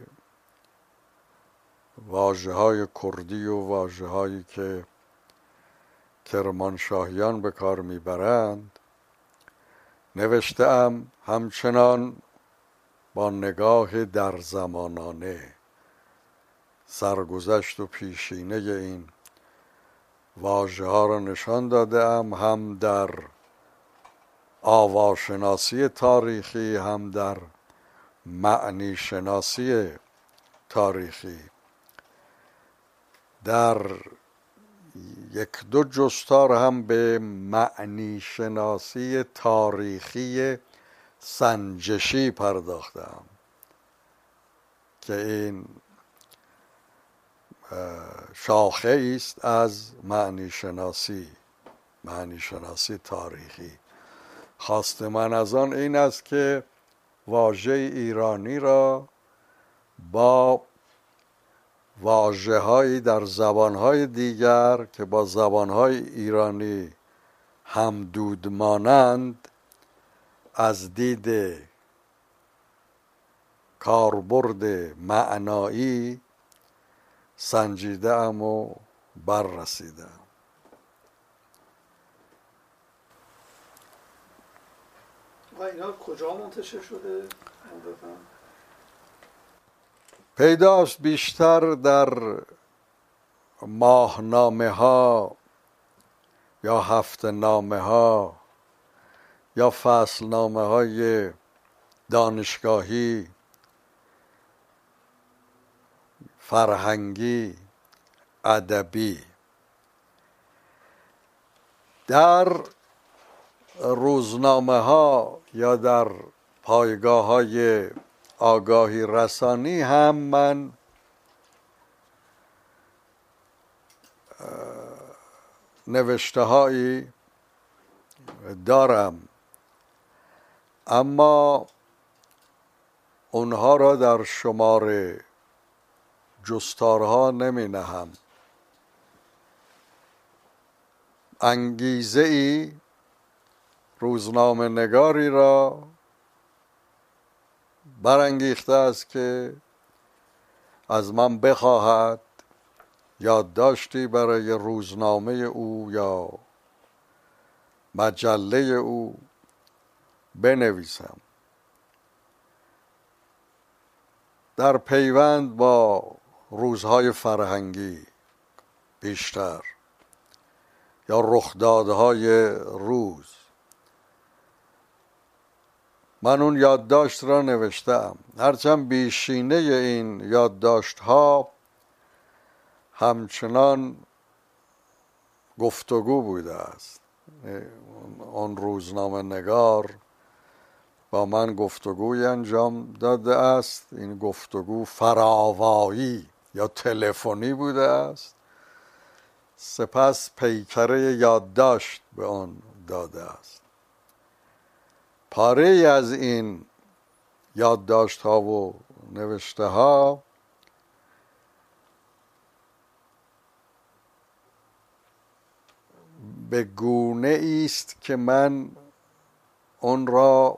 S2: واژه‌های کردی و واژه‌هایی که کرمانشاهیان به کار میبرند نوشته‌ام، همچنان با نگاه در زمانانه، سرگذشت و پیشینه این واژه ها را نشان داده ام، هم در آواشناسی تاریخی، هم در معنی شناسی تاریخی. در یک دو جستار هم به معنی شناسی تاریخی سنجشی پرداختم که این شاخه است از معنی شناسی تاریخی. خواست من از آن این است که واژه ایرانی را با واژه‌هایی در زبان‌های دیگر که با زبان‌های ایرانی همدود مانند از دید کاربرد معنایی سنجیده‌ام و بررسیده‌ام.
S1: و اینا کجا منتشر شده؟
S2: پیداست بیشتر در ماهنامه ها یا هفته نامه ها یا فصل نامه های دانشگاهی، فرهنگی، ادبی. در روزنامه ها یا در پایگاه های آگاهی رسانی هم من نوشته هایی دارم، اما اونها را در شمار جستارها نمی نهم. انگیزه ای روزنامه نگاری را برانگیخته است که از من بخواهد یادداشتی برای روزنامه او یا مجله او بنویسم. در پیوند با روزهای فرهنگی بیشتر یا رخدادهای روز من اون یادداشت را نوشتم، هرچند بیشینه این یادداشت ها همچنان گفتگو بوده است. اون روزنامه نگار با من گفتگوی انجام داده است. این گفتگو فراوایی یا تلفنی بوده است، سپس پیکره یادداشت به آن داده است. پاره از این یادداشت ها و نوشته ها به گونه است که من اون را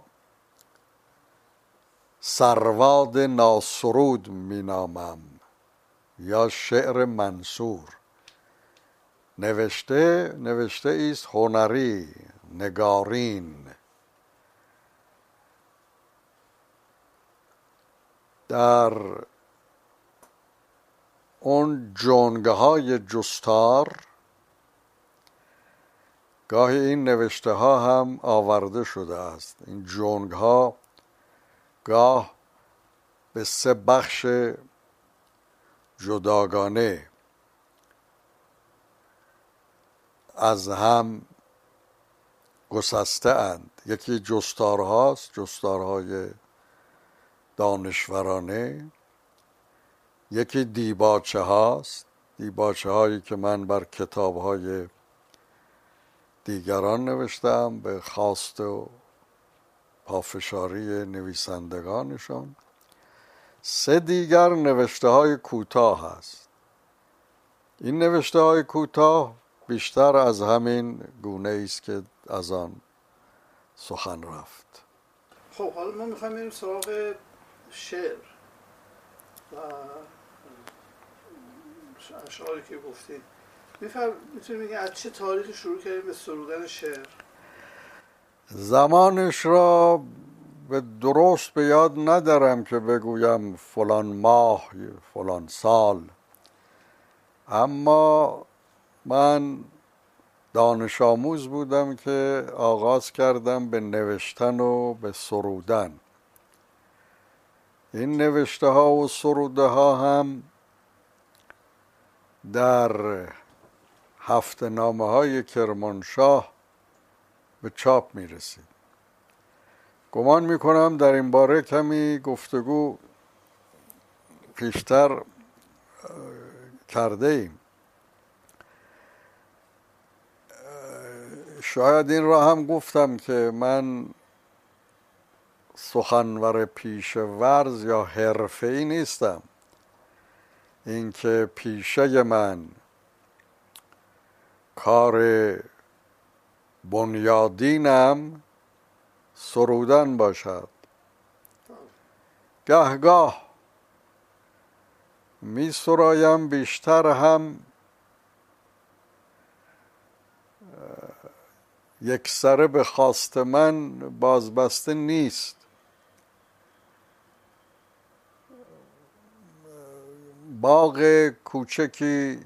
S2: سرواد ناسرود می نامم یا شعر منصور. نوشته است هنری، نگارین. در اون جنگه های جستار گاهی این نوشته ها هم آورده شده است. این جنگ ها گاه به 3 بخش جداگانه از هم گسسته اند. یکی جستارهاست، جستارهای دانشورانه. یکی دیباچه هاست، دیباچه هایی که من بر کتاب های دیگران نوشتم به خواست و پافشاری نویسندگانشون. 3 دیگر نوشته های کوتاه هست. این نوشته های کوتاه بیشتر از همین گونه است که از آن سخن رفت.
S1: خب حالا ما میخوایم بریم سراغ شعر و اشعاری که گفتید. میتونیم بگیم از چه تاریخی شروع کردیم به سرودن شعر؟
S2: زمانش را به درست به یاد ندارم که بگویم فلان ماه فلان سال، اما من دانش آموز بودم که آغاز کردم به نوشتن و به سرودن. این نوشته ها و سروده ها هم در هفته نامه های کرمانشاه به چاپ می رسید. گمان می کنم در این باره کمی گفتگو پیشتر کرده ایم. شاید این را هم گفتم که من سخنور پیشه ورز یا حرفه‌ای نیستم. اینکه پیشه من کار بنیادینم سرودن باشد. گهگاه می سرایم، بیشتر هم یک سره به خواست من بازبسته نیست. باغ کوچکی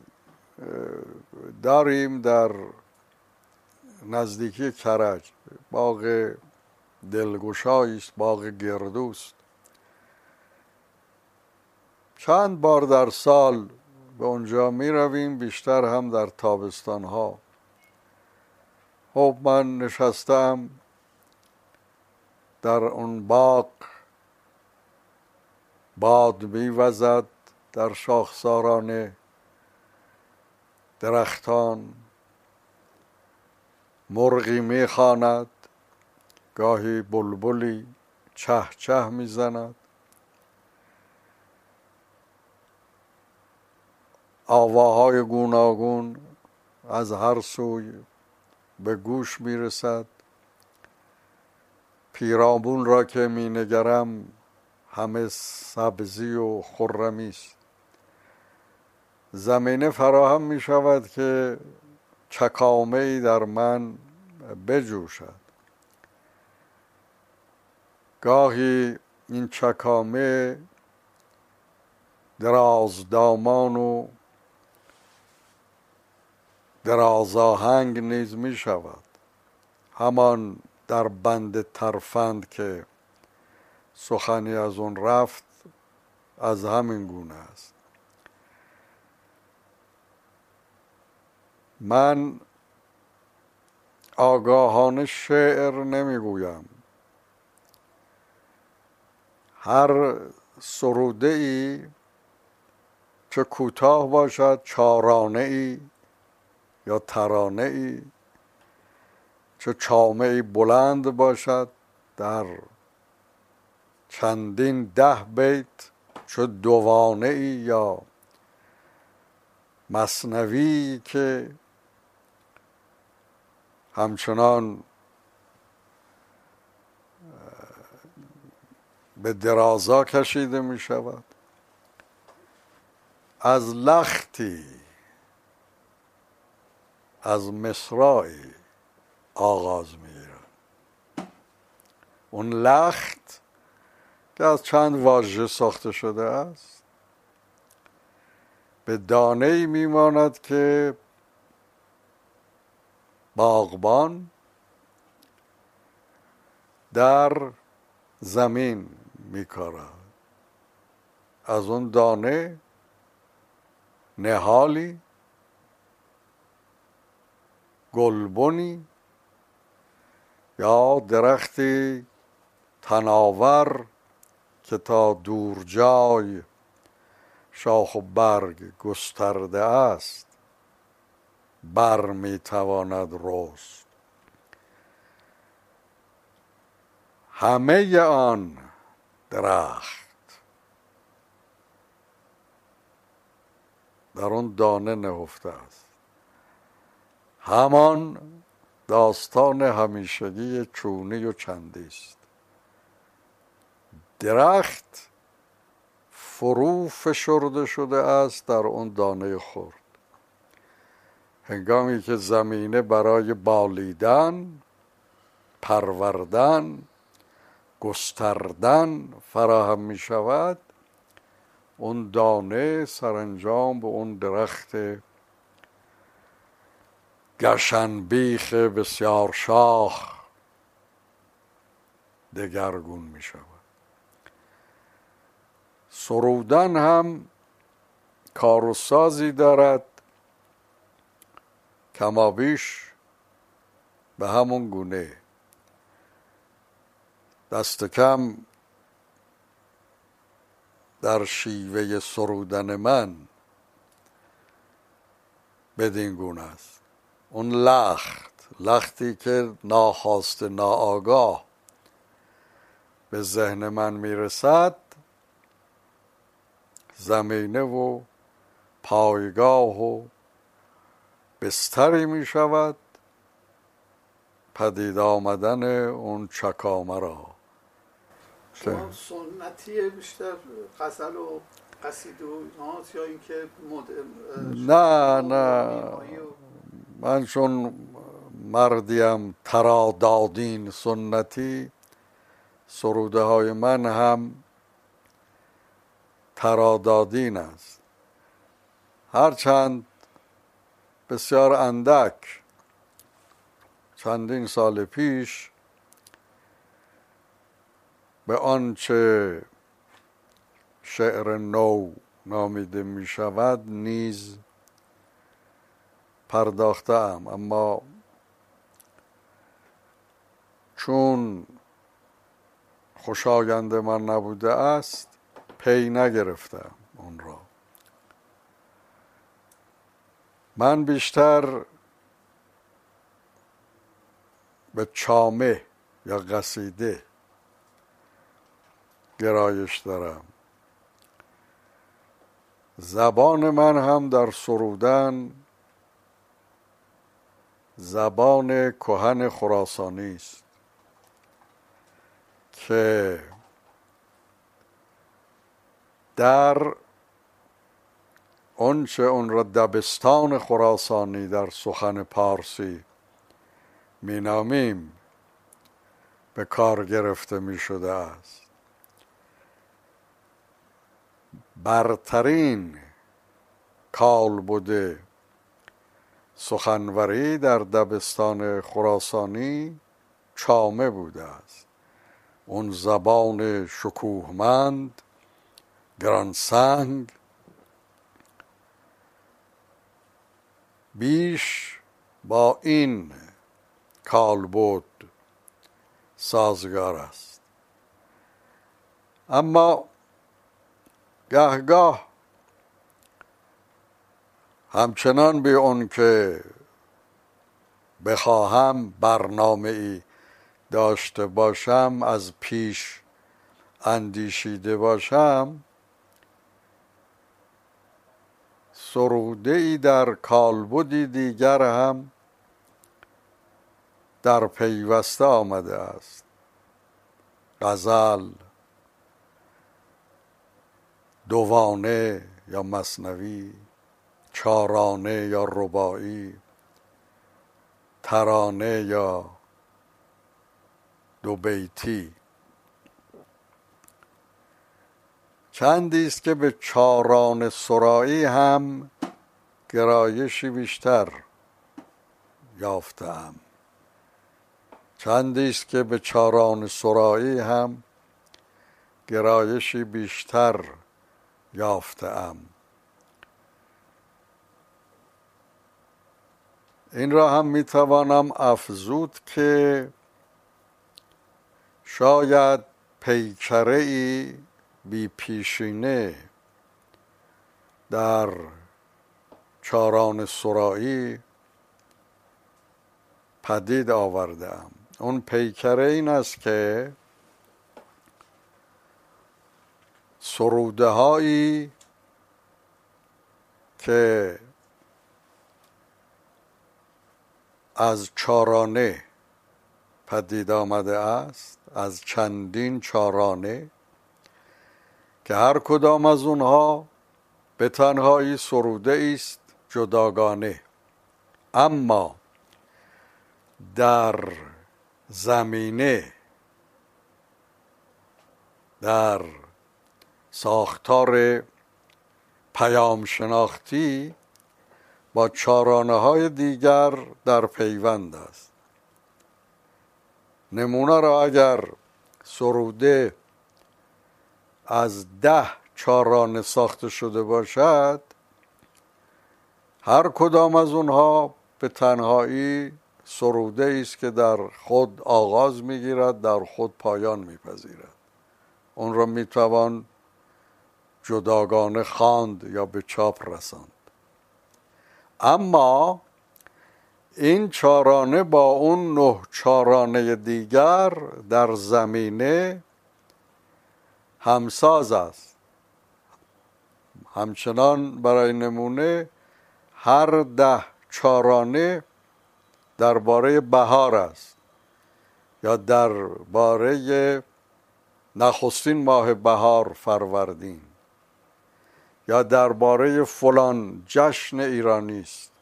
S2: داریم در نزدیکی کرج، باغ دلگشایی است، باغ گردوست. چند بار در سال به اونجا می رویم، بیشتر هم در تابستان ها. خب من نشستم در اون باغ، باد می وزد در شاخساران درختان، مرغی می خواند، گاهی بلبلی چه چه می زند. آواهای گوناگون از هر سوی به گوش می رسد. پیرامون را که می نگرم همه سبزی و خرمی است. زمینه فراهم می شود که چکامه‌ای در من بجوشد. گاهی این چکامه درازدامان و درازآهنگ نیز می شود. همان در بند ترفند که سخنی از اون رفت از همین گونه است. من آگاهانه شعر نمیگویم. هر سروده ای چه کوتاه باشد، چارانه ای یا ترانه ای، چه چامه ای بلند باشد در چندین 10 بیت، چه دوانه ای یا مثنوی که همچنان به درازا کشیده می شود. از لختی، از مصرعی آغاز می گیرد. اون لخت که از چند واژه ساخته شده است به دانه‌ای می ماند که باغبان در زمین می کارد. از اون دانه نهالی، گلبنی یا درختی تناور که تا دور جای شاخ و برگ گسترده است بر می تواند رست. همه آن درخت در اون دانه نهفته است. همان داستان همیشگی چونی و چندی است. درخت فرو فشرده شده است در اون دانه خرد. هنگامی که زمینه برای بالیدن، پروردن، گستردن فراهم می شود، اون دانه سرانجام به اون درخت گشنبیخ بسیار شاخ دگرگون می شود. سرودن هم کار و سازی دارد کمابیش به همون گونه. دست کم در شیوه سرودن من بدین گونه است. اون لختی که ناخواسته ناآگاه به ذهن من میرسد زمینه و پایگاه و بستری می شود پدید آمدن اون چکامه را.
S1: شما سنتیه بیشتر غزل و قصیده و اینهاست یا اینکه
S2: نه من چون مردیم ترادادین سنتی، سروده های من هم ترادادین است، هرچند بسیار اندک. چندین سال پیش به آنچه شعر نو نامیده می شود نیز پرداختم، اما چون خوشایند من نبوده است پی نگرفتم اون را. من بیشتر به چامه یا قصیده گرایش دارم. زبان من هم در سرودن زبان کهن خراسانی است که در آنچه اون را دبستان خراسانی در سخن پارسی می نامیم به کار گرفته می شده است. برترین کالبد سخنوری در دبستان خراسانی چامه بوده است. اون زبان شکوهمند، گرانسنگ، بیش با این کالبد سازگار است. اما گهگاه همچنان به اون که بخواهم برنامه‌ای داشته باشم، از پیش اندیشیده باشم، سروده‌ای در کالبدی دیگر هم در پیوسته آمده است. غزل، دوانه یا مثنوی، چارانه یا رباعی، ترانه یا دو بیتی. چندی است که به چارانه سرایی هم گرایشی بیشتر یافتم. چندی است که به چارانه سرایی هم گرایشی بیشتر یافتم. این را هم میتوانم افزود که شاید پیکره‌ای بی پیشینه در چاران سرایی پدید آوردم. اون پیکره این است که سروده هایی که از چارانه پدید آمده است، از چندین چارانه که هر کدام از اونها به تنهایی سروده است جداگانه، اما در زمینه، در ساختار پیام شناختی با چارانه های دیگر در پیوند است. نمونه را اگر سروده از 10 چارانه ساخته شده باشد، هر کدام از اونها به تنهایی سروده است که در خود آغاز میگیرد، در خود پایان میپذیرد. اون را میتوان جداگانه خواند یا به چاپ رساند. اما این چارانه با اون 9 چارانه دیگر در زمینه همساز است. همچنان برای نمونه هر 10 چارانه درباره بهار است، یا درباره نخستین ماه بهار فروردین، یا درباره فلان جشن ایرانی است.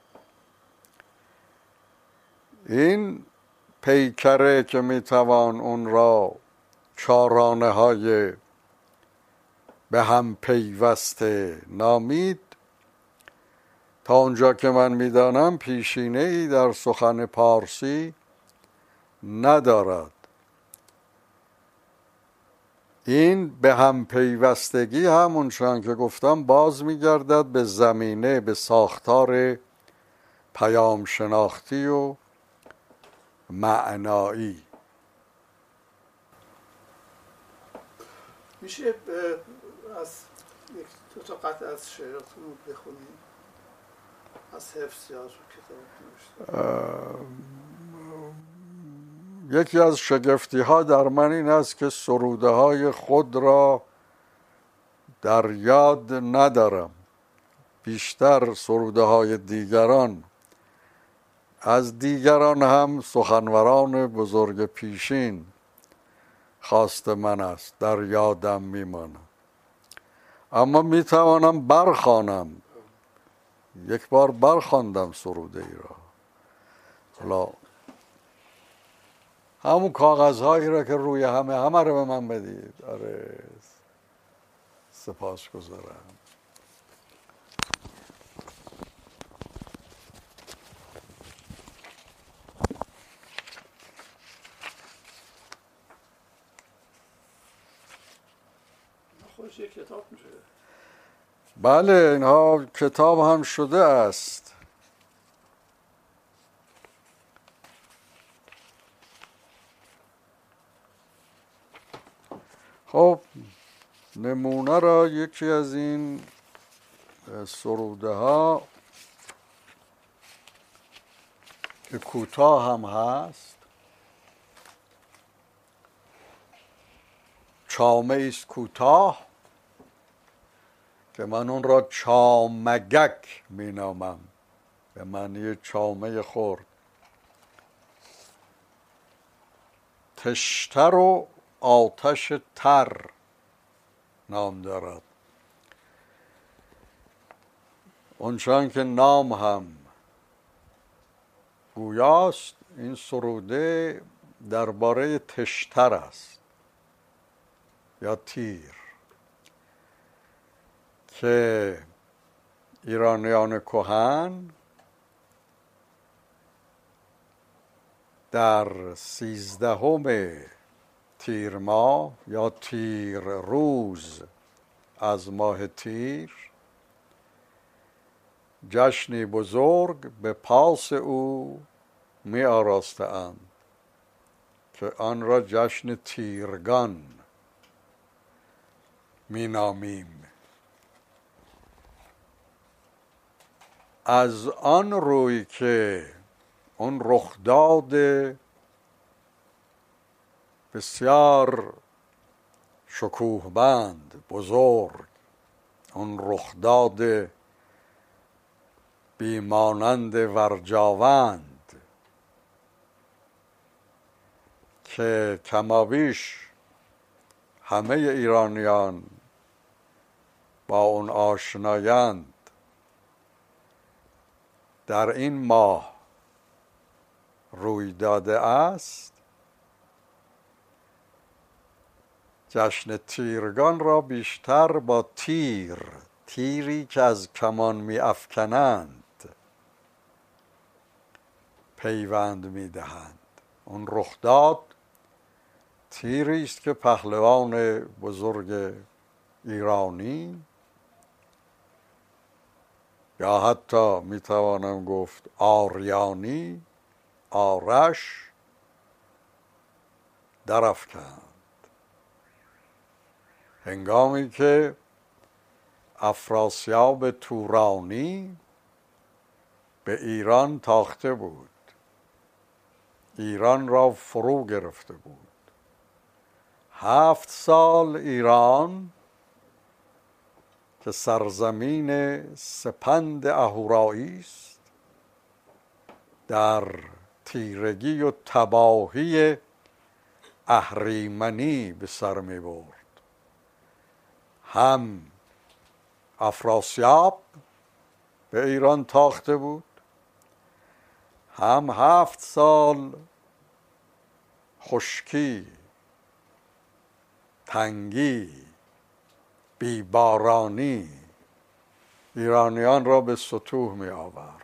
S2: این پیکره که میتوان اون را چارانه های به هم پیوسته نامید، تا اونجا که من میدانم پیشینه ای در سخن پارسی ندارد. این به هم پیوستگی همونچنان که گفتم باز میگردد به زمینه، به ساختار پیام شناختی و معنایی.
S1: میشه از یک دو تا قطعه از شعراتون رو بخونیم؟ از حفظ یا از کتاب نوشته؟
S2: یکی از شگفتی ها در من این است که سروده های خود را در یاد ندارم. بیشتر سروده های دیگران، از دیگران هم سخنوران بزرگ پیشین، خواست من است، در یادم میمانم. اما میتوانم برخوانم. یک بار برخواندم سروده ای را. حالا همون کاغذهایی را که روی همه رو به من بدید. آره، سپاس گذارم.
S1: خودش یک کتاب میشه.
S2: بله، اینها کتاب هم شده است. خب نمونه را یکی از این سروده ها که کوتاه هم هست، چامه است کوتاه که من اون را چامگک می نامم، به معنی چامه خرد. تشتر و آتش تر نام دارد. اونچنان که نام هم گویاست، این سروده درباره تشتر است یا تیر که ایرانیان کهن در 13 تیر ماه یا تیر روز از ماه تیر جشنی بزرگ به پاس او می آراستند که آن را جشن تیرگان می نامیم. از آن روی که اون رخداد بسیار شکوهمند بزرگ، اون رخداد بیمانند ورجاوند که کمابیش همه ایرانیان با اون آشنایند، در این ماه روی داده است. جشن تیرگان را بیشتر با تیری که از کمان می افکنند پیوند میدهند. اون رخداد تیری است که پهلوان بزرگ ایرانی یا حتی میتوانم گفت آریانی آرش درافکند هنگامی که افراسیاب تورانی به ایران تاخته بود، ایران را فرو گرفته بود. 7 سال ایران که سرزمین سپند اهورایی است در تیرگی و تباهی اهریمنی به سر می برد. هم افراسیاب به ایران تاخته بود، هم 7 سال خشکی، تنگی، بیبارانی ایرانیان را به ستوه می آورد.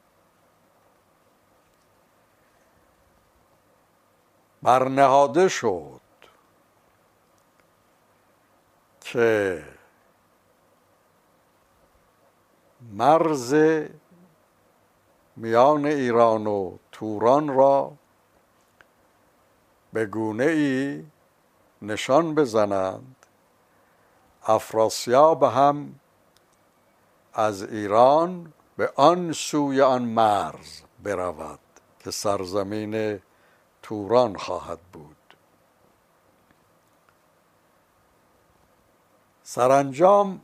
S2: برنهاده شد که مرز میان ایران و توران را به گونه ای نشان بزنند افراسیاب هم از ایران به آن سوی آن مرز برود که سرزمین توران خواهد بود. سرانجام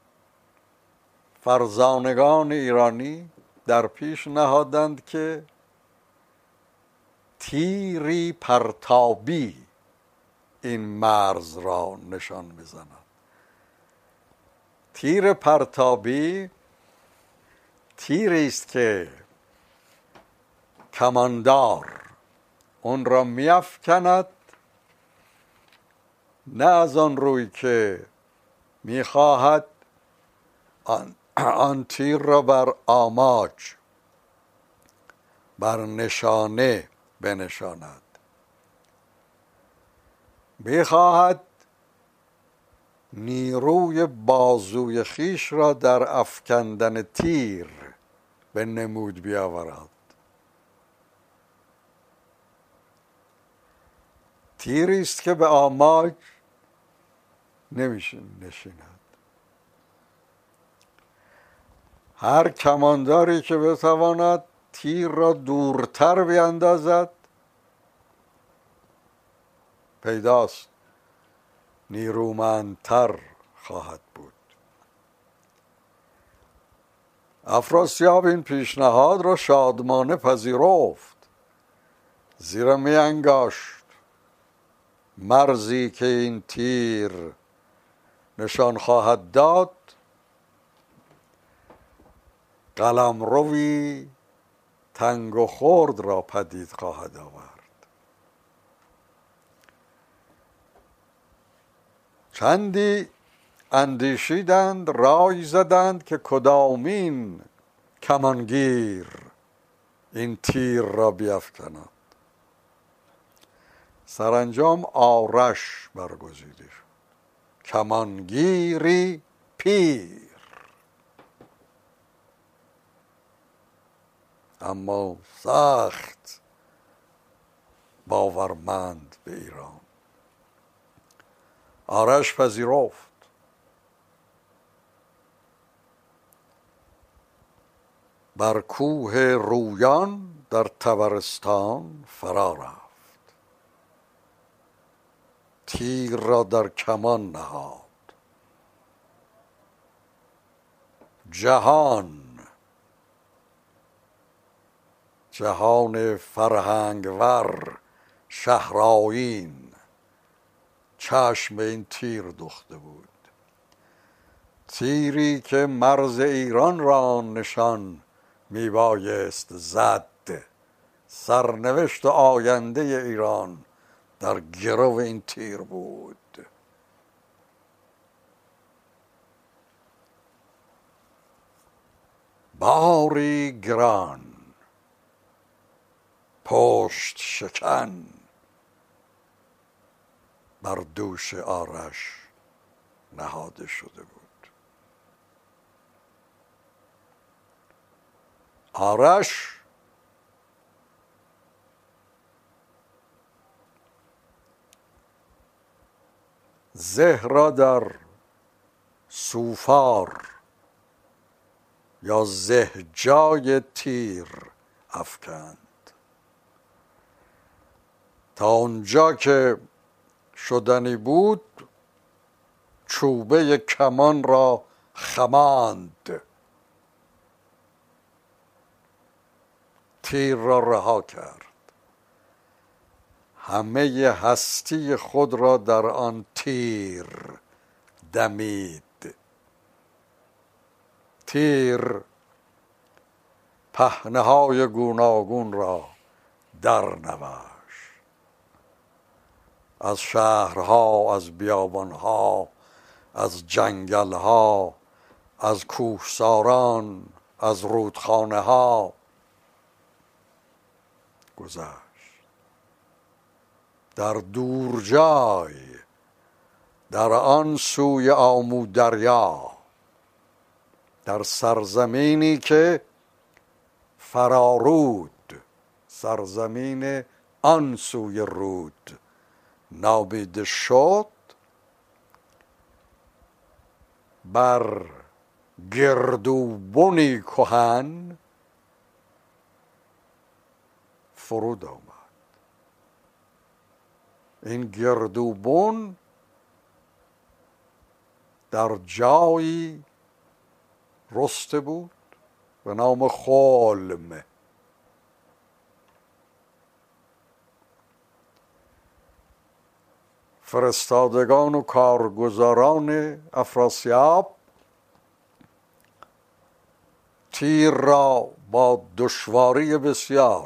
S2: فرزانگان ایرانی در پیش نهادند که تیری پرتابی این مرز را نشان بزند. تیر پرتابی تیری است که کماندار اون را می‌افکند، نه از آن روی که می‌خواهد آن تیر را بر آماج، بر نشانه بنشاند، می‌خواهد نیروی بازوی خیش را در افکندن تیر به نمود بیاورد. تیری است که به آماج نشیند. هر کمانداری که بتواند تیر را دورتر بیاندازد پیداست نیرومندتر خواهد بود. افراسیاب این پیشنهاد را شادمانه پذیرفت، زیرا می انگاشت مرزی که این تیر نشان خواهد داد قلمروی تنگ و خرد را پدید خواهد آورد. چندی اندیشیدند، رای زدند که کدامین کمانگیر این تیر را بیفکند. سرانجام آرش برگزیده شد، کمانگیری پیر اما سخت باورمند به ایران. آرش پذیرفت. بر کوه رویان در طبرستان فرا رفت، تیر را در کمان نهاد. جهان فرهنگور شهرآیین چشم این تیر دوخته بود. تیری که مرز ایران را نشان میبایست زد. سرنوشت آینده ایران در گرو این تیر بود. باری گران پشت شکن بر دوش آرش نهاده شده بود. آرش زه را در سوفار یا زه جای تیر افکند تا اونجا که شدنی بود چوبه کمان را خماند، تیر را رها کرد، همه هستی خود را در آن تیر دمید. تیر پهنه‌های گوناگون را در نوشت، از شهرها، از بیابانها، از جنگلها، از کوهساران، از رودخانه ها گذشت. در دور جای، در آن سوی آمو دریا، در سرزمینی که فرارود، سرزمین آن سوی رود نامیده شد، بر گردوبنی کهن فرود آمد. این گردوبن در جایی رسته بود به نام خلم. فرستادگان و کارگزاران افراسیاب تیر را با دشواری بسیار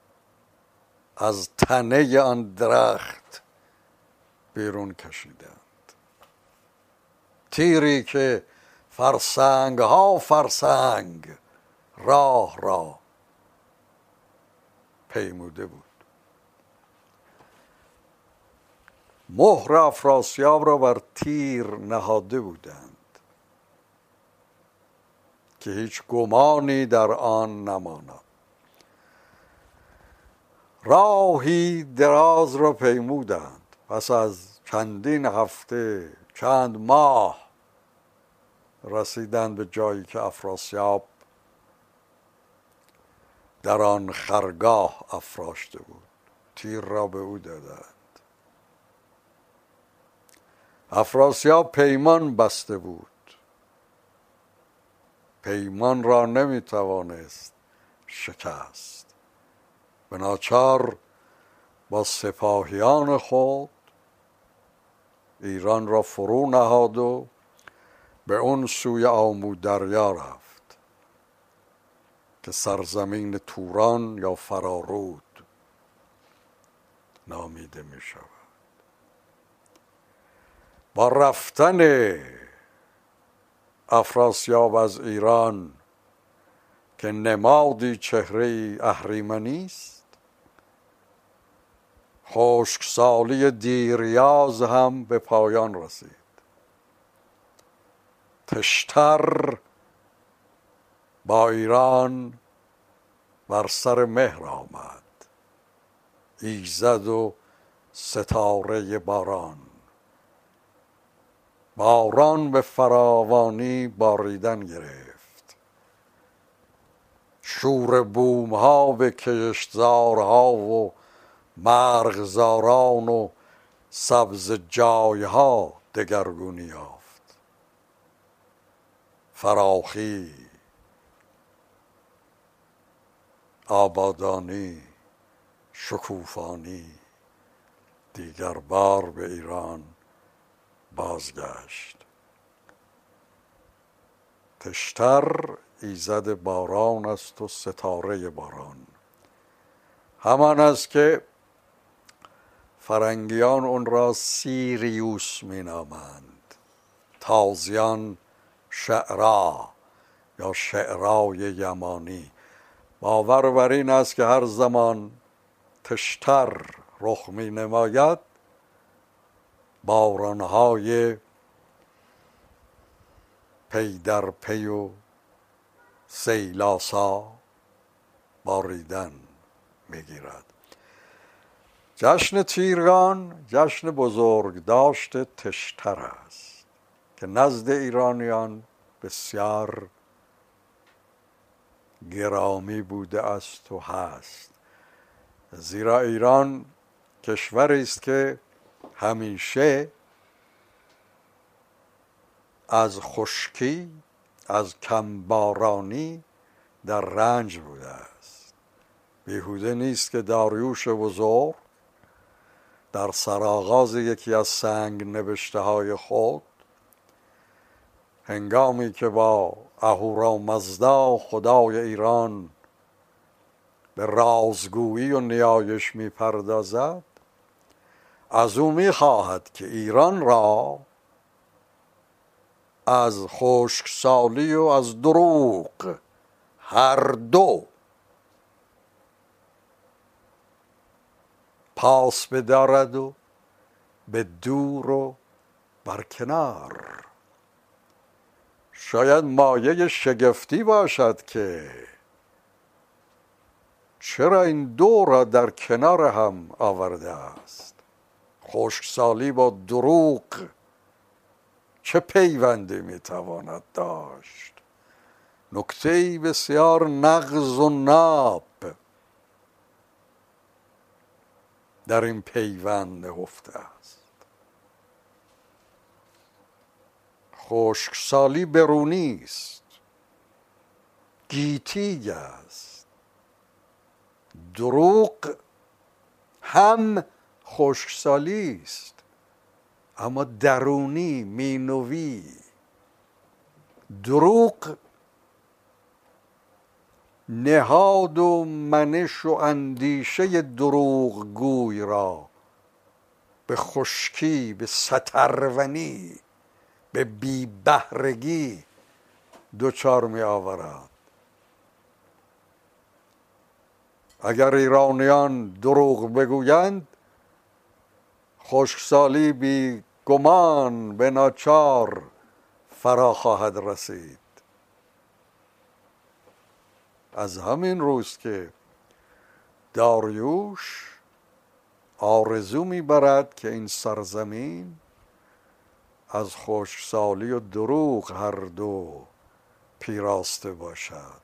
S2: از تنه آن درخت بیرون کشیدند. تیری که فرسنگ ها فرسنگ راه را پیموده بود. مهر افراسیاب را بر تیر نهاده بودند که هیچ گمانی در آن نماند. راهی دراز را پیمودند. پس از چندین هفته، چند ماه رسیدند به جایی که افراسیاب در آن خرگاه افراشته بود. تیر را به او دادند. افراسیاب پیمان بسته بود. پیمان را نمیتوانست شکست. به ناچار با سپاهیان خود ایران را فرو نهاد و به اون سوی آمو دریا رفت که سرزمین توران یا فرارود نامیده می شود. با رفتن افراسیاب از ایران که نمادی چهره اهریمنی است، خشکسالی دیریاز هم به پایان رسید. تشتر با ایران بر سر مهر آمد، ایزد و ستاره باران. باران به فراوانی باریدن گرفت. شور بومها به کشتزارها و مرغزاران و سبز جایها دگرگونی یافت. فراخی، آبادانی، شکوفانی دیگر بار به ایران بازگشت. تشتر ایزد باران است و ستاره باران، همان است که فرنگیان اون را سیریوس می نامند. تازیان شعرا یا شعرای یمانی. باور بر این است که هر زمان تشتر رخ می نماید، بارانهای پی در پی و سیلاسا باریدن میگیرد. جشن تیرگان جشن بزرگداشت تشتر است که نزد ایرانیان بسیار گرامی بوده است و هست، زیرا ایران کشوری است که همیشه از خشکی، از کمبارانی در رنج بوده است. بیهوده نیست که داریوش بزرگ در سرآغاز یکی از سنگ نوشته های خود، هنگامی که با اهورامزدا خدای ایران به رازگویی و نیایش می پردازد، از او می خواهد که ایران را از خشکسالی و از دروغ هر دو پاس بدارد و به دور و برکنار. شاید مایه شگفتی باشد که چرا این دو را در کنار هم آورده است. خشکسالی با دروغ چه پیوندی میتواند داشت؟ نکته‌ای بسیار نغز و ناب در این پیوند نهفته است. خشکسالی برونی است، گیتی است. دروغ هم خشکسالی است، اما درونی، مینوی. دروغ نهاد و منش و اندیشه دروغگوی را به خشکی، به سترونی، به بی بهرگی دچار می آورد. اگر ایرانیان دروغ بگویند، خشکسالی بی گمان به ناچار فرا خواهد رسید. از همین روز که داریوش آرزو می‌برد که این سرزمین از خشکسالی و دروغ هر دو پیراسته باشد.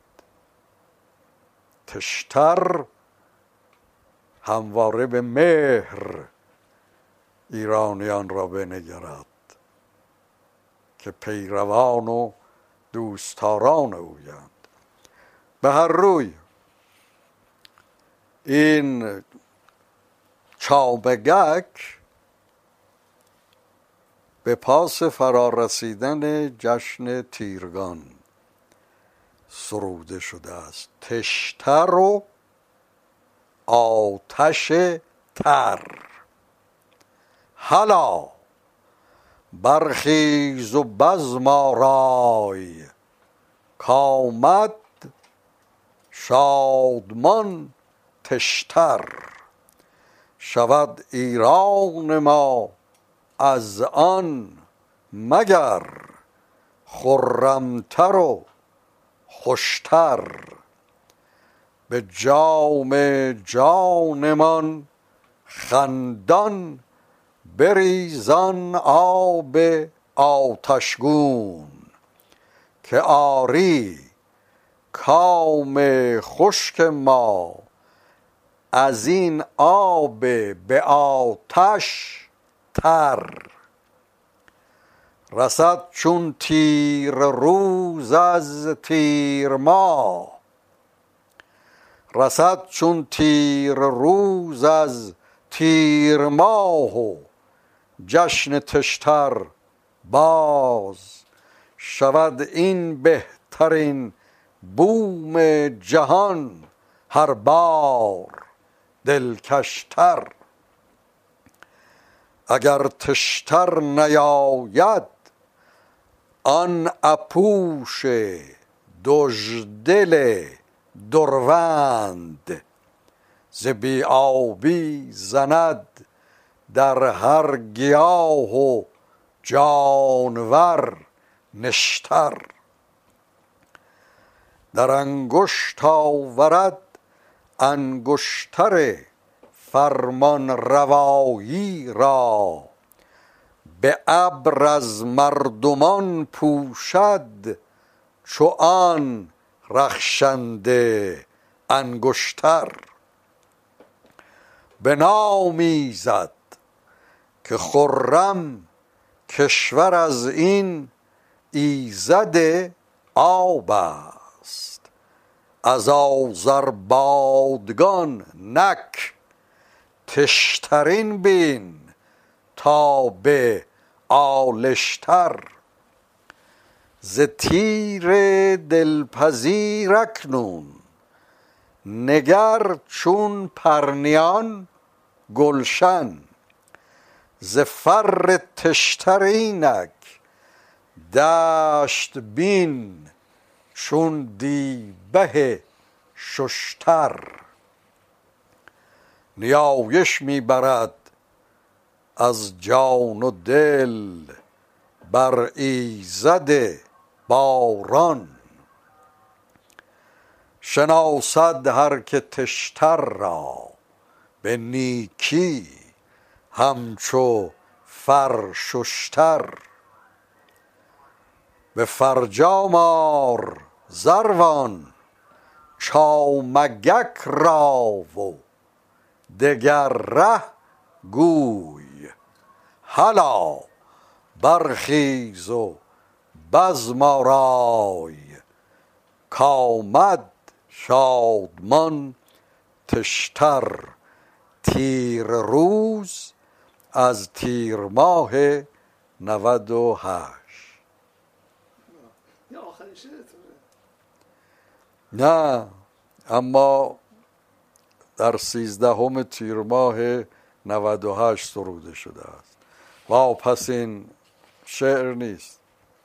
S2: تشتر همواره به مهر ایرانیان را بنگرد که پیروان و دوستداران اویند. به هر روی این چابگک به پاس فرارسیدن جشن تیرگان سروده شده است. تشتر و آتش تر، هلا برخیز و بزم آرای، کآمد شادمان تشتر. شود ایران ما از آن مگر، خرمتر و خوشتر. به جام جانمان خندان، بریزان آب آتشگون. که آری کام خشک ما از این آب به آتش تر. رسد چون تیر روز از تیر ماه، رسد چون تیر روز از تیر ماه. و جشن تشتر باز شود این بهترین بوم جهان هر بار دلکشتر. اگر تشتر نیاید آن اپوش دژدل دروند، ز بی آبی زند در هر گیاه و جانور نشتر. در انگشت آورد انگشتر فرمان روایی را، به ابر از مردمان پوشد چو آن رخشنده انگشتر. بنامیزد که خرم کشور از این ایزد آب است، از آذربادگان نک تشترین بین تا به آلشتر. ز تیر دلپذیر اکنون نگر چون پرنیان گلشن، ز فر تشتر اینک دشت بین چون دیبه ششتر. نیایش می برد از جان و دل بر ایزد باران، شناسد هر که تشتر را به نیکی همچو فرششتر. به فرجام آر زروان چامگک را و دگر ره گوی، هلا برخیز و بزم آرای، کآمد شادمان تشتر. تیر روز از تیر ماه 98.
S1: یا آخرین شعرتونه؟
S2: نه، اما در 13 تیر ماه 98 سروده شده است. پس این شعر نیست.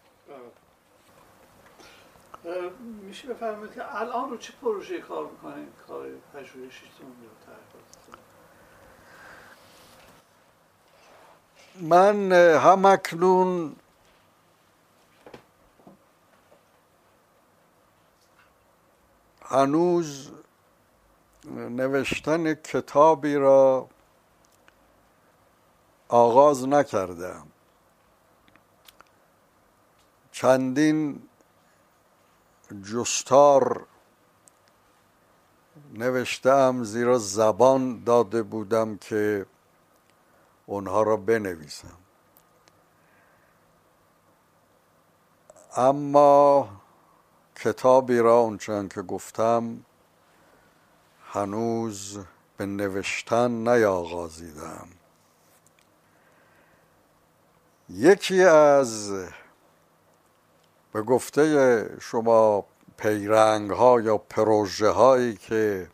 S1: میشه بفرمایید که الان رو چه پروژه کار میکنین؟ کار پژوهشیتون یا تحقیقاتتون؟
S2: من همکنون هنوز نوشتن کتابی را آغاز نکردم. چندین جستار نوشتم، زیرا زبان داده بودم که اونها را بنویسم، اما کتابی را اونچنان که گفتم هنوز به نوشتن نیاغازیدم. یکی از به گفته شما پیرنگ ها یا پروژه هایی که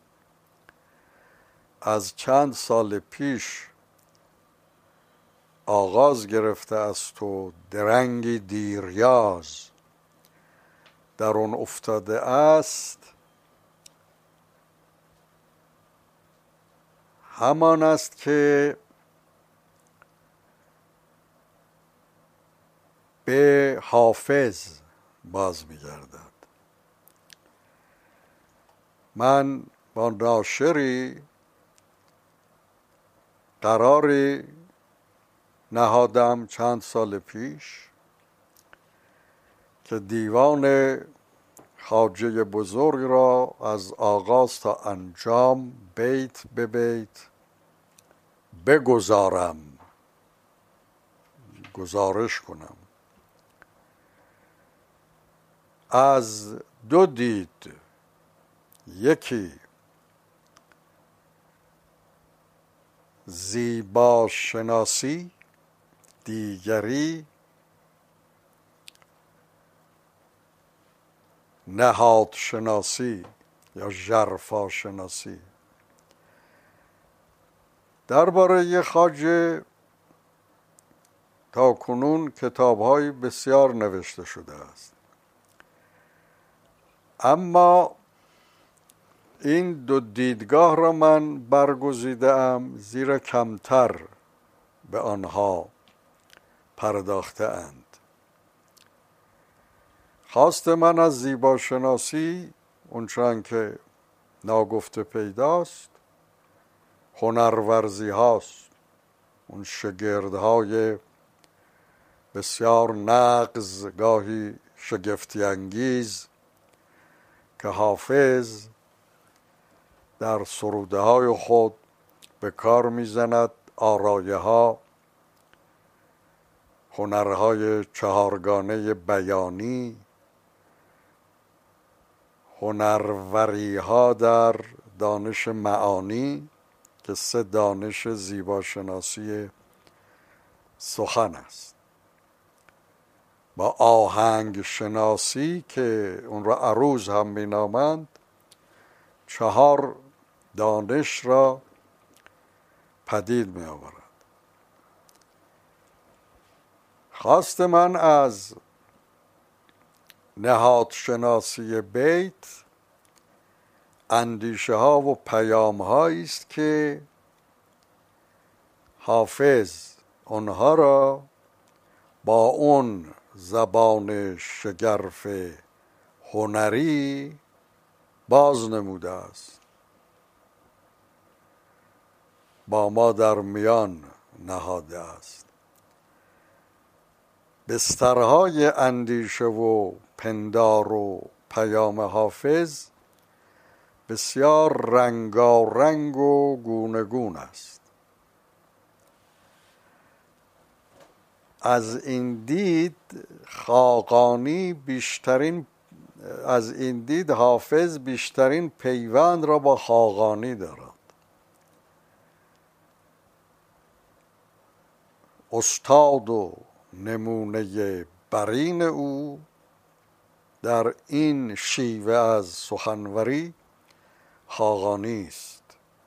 S2: از چند سال پیش آغاز گرفته است و درنگی دیریاز در اون افتاده است، همان است که به حافظ باز می‌گردد. من با ناشری قراری نهادم چند سال پیش که دیوان خواجه بزرگ را از آغاز تا انجام بیت به بیت بگزارم، گزارش کنم. از دو دید، یکی زیبا شناسی، دیگری نهاد شناسی یا ژرفا شناسی. درباره خواجه تا کنون کتاب‌های بسیار نوشته شده است، اما این دو دیدگاه را من برگزیده‌ام زیرا کمتر به آنها پرداخته اند. خواست من از زیباشناسی اونچنان که ناگفته پیداست هنرورزی هاست، اون شگردهای بسیار نغز گاهی شگفتی انگیز که حافظ در سروده های خود به کار میزند. آرایه ها، هنرهای چهارگانه بیانی، هنروری ها در دانش معانی که 3 دانش زیباشناسی سخن است، با آهنگ شناسی که اون را عروض هم می نامند 4 دانش را پدید می آورد. خواست من از نهادشناسی بیت اندیشه ها و پیام هایی است که حافظ آنها را با اون زبان شگرف هنری باز نموده است، با ما در میان نهاده است. بسترهای اندیشه و پندار و پیام حافظ بسیار رنگارنگ و گوناگون است. از این دید حافظ بیشترین پیوند را با خاقانی دارد. استاد و نمونه برین او در این شیوه از سخنوری خاقانی است.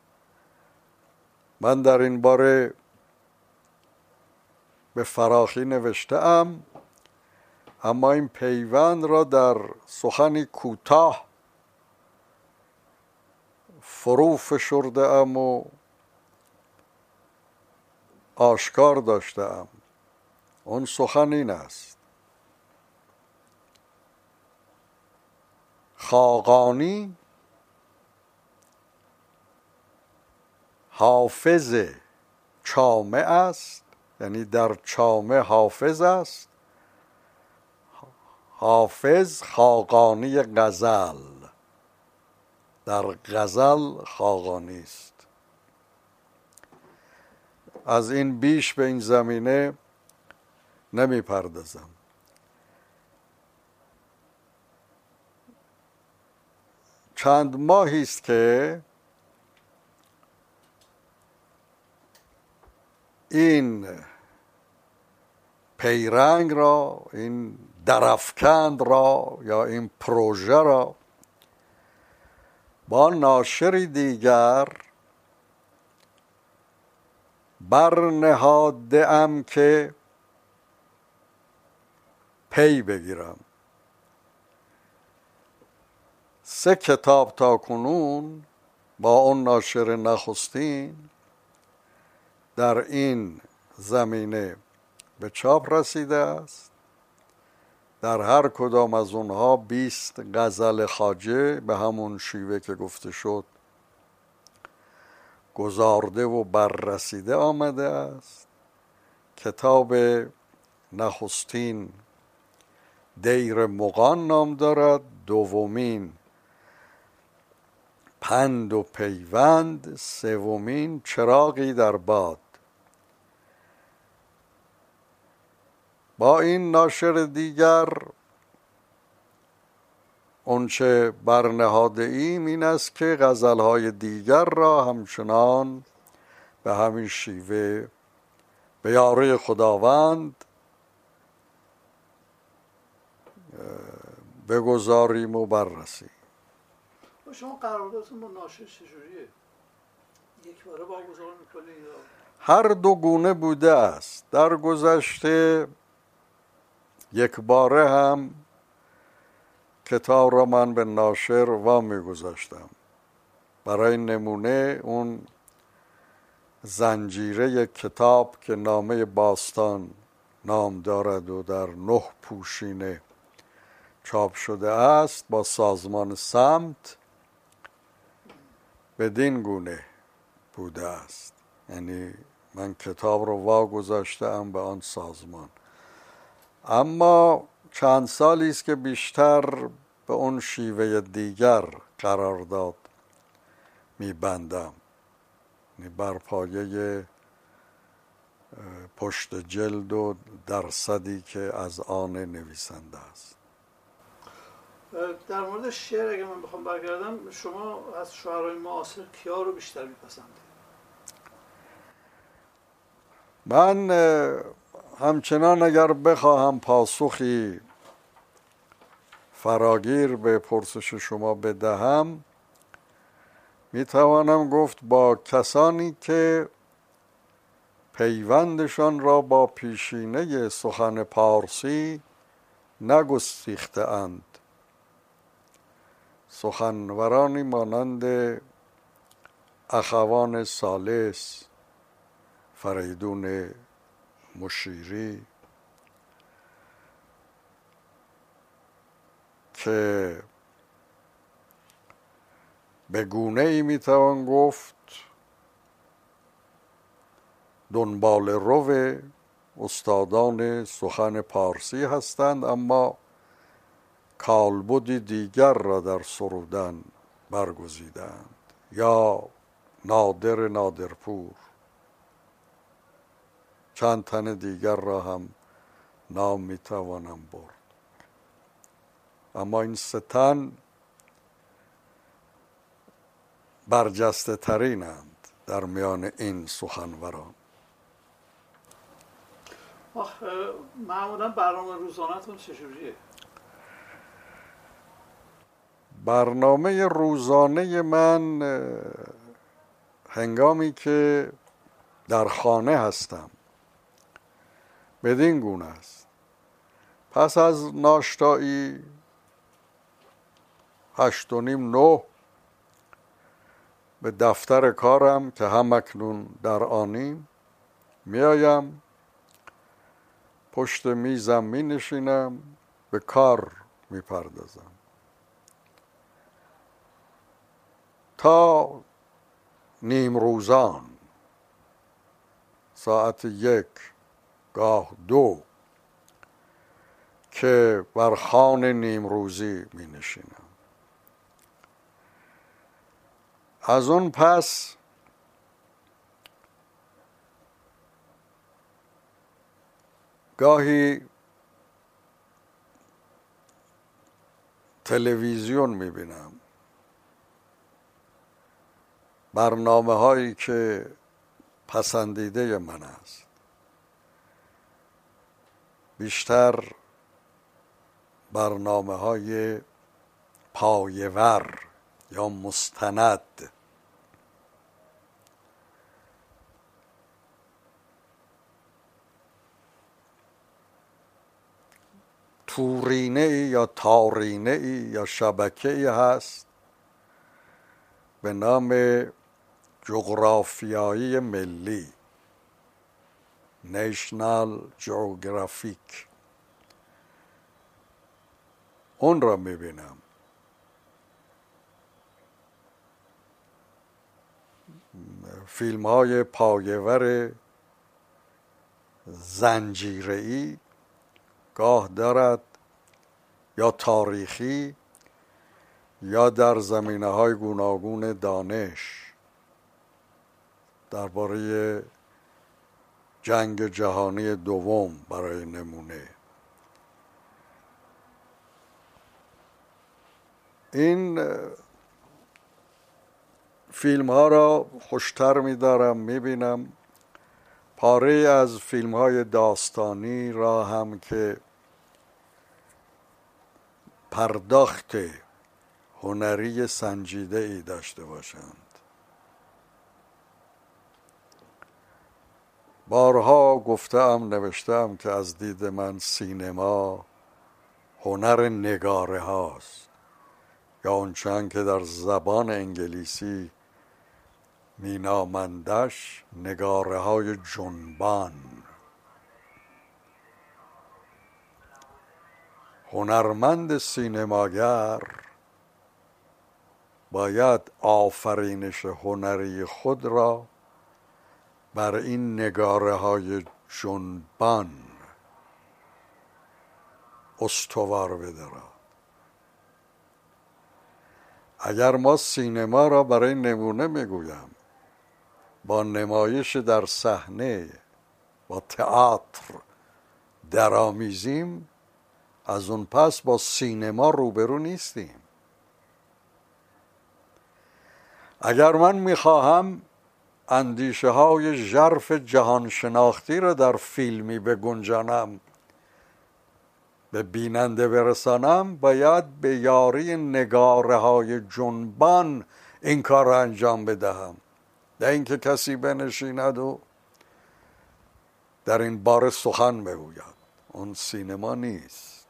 S2: من در این باره به فراخی نوشته‌ام، اما این پیوند را در سخنی کوتاه فرو فشرده‌ام و آشکار داشته‌ام. اون سخن این است: خاقانی حافظ چامه است، یعنی در چامه حافظ است. حافظ خاقانی غزل، در غزل خاقانی است. از این بیش به این زمینه نمی پردازم. چند ماهی است که این پیرنگ را، این درافکند را یا این پروژه را با ناشری دیگر برنهاده‌ام که پی بگیرم. 3 کتاب تا کنون با اون ناشر نخستین در این زمینه به چاپ رسیده است. در هر کدام از اونها 20 غزل خواجه به همون شیوه که گفته شد گزارده و بررسیده آمده است. کتاب نخستین دیر مغان نام دارد، دومین پند و پیوند، سومین چراغی در باد. با این ناشر دیگر اونچه برنهاده ایم این است که غزلهای دیگر را همچنان به همین شیوه به یاری خداوند بگذاریم و بررسیم.
S1: شما قراردادتون با ناشر چجوریه؟ یک باره واگذار میکنید یا؟
S2: هر دو گونه بوده است. در گذشته یک باره هم کتاب را من به ناشر وامی گذاشتم برای نمونه اون زنجیره کتاب که نامه باستان نام دارد و در 9 پوشینه چاپ شده است، با سازمان سمت بدین گونه بوده است. یعنی من کتاب رو واگذاشتم به آن سازمان. اما چند سالی است که بیشتر به اون شیوه دیگر قرارداد میبندم، بر پایه پشت جلد و درصدی که از آن نویسنده است.
S1: در مورد شعر اگه من بخوام برگردم، شما از شاعرای معاصر کیا رو بیشتر میپسندید؟
S2: من همچنان اگر بخواهم پاسخی فراگیر به پرسش شما بدهم، میتوانم گفت با کسانی که پیوندشان را با پیشینه سخن پارسی نگسیخته اند. سخنورانی مانند اخوان ثالث، فریدون مشیری که به گونه ای میتوان گفت دنبال رو استادان سخن پارسی هستند، اما کالبدی دیگر را در سرودن برگزیدند. یا نادرپور، چند تن دیگر را هم نام میتوانم برد. اما این 3 تن برجسته ترینند در میان این سخنوران.
S1: معمولا برنامه روزانه‌تون چجوریه؟
S2: برنامه روزانه من هنگامی که در خانه هستم بدین گونه است: پس از ناشتایی 8:30-9 به دفتر کارم که همکنون در آنیم میایم، پشت میزم می نشینم، به کار می پردازم تا نیمروزان، ساعت 1 گاه 2 که بر خوان نیمروزی می نشینم. از اون پس گاهی تلویزیون میبینم، برنامه هایی که پسندیده من است، بیشتر برنامه های پایه‌ور یا مستند. تورینه یا تارینه یا شبکه هست به نام جغرافیایی ملی، نیشنال جغرافیک، اون را میبینم. فیلم های پایه‌ور زنجیره‌ای گاه دارد، یا تاریخی یا در زمینه‌های گوناگون دانش، درباره جنگ جهانی دوم برای نمونه. این فیلم ها را خوشتر می‌دارم می‌بینم. پاره از فیلم های داستانی را هم که پرداخت هنری سنجیده ای داشته باشند. بارها گفتم، نوشتم که از دید من سینما هنر نگاره هاست، یا اونچنان که در زبان انگلیسی مینامندش نگاره های جنبان. هنرمند سینماگر باید آفرینش هنری خود را بر این نگاره های جنبان استوار بدارد. اگر ما سینما را برای نمونه میگویم با نمایش در صحنه با تئاتر درآمیزیم، از اون پس با سینما روبرو نیستیم. اگر من میخواهم اندیشه های ژرف جهان شناختی را در فیلمی بگنجانم، به بیننده برسانم، باید به یاری نگاره های جنبان این کار را انجام بدهم، نه اینکه کسی بنشیند و در این باره سخن بگوید. اون سینما نیست.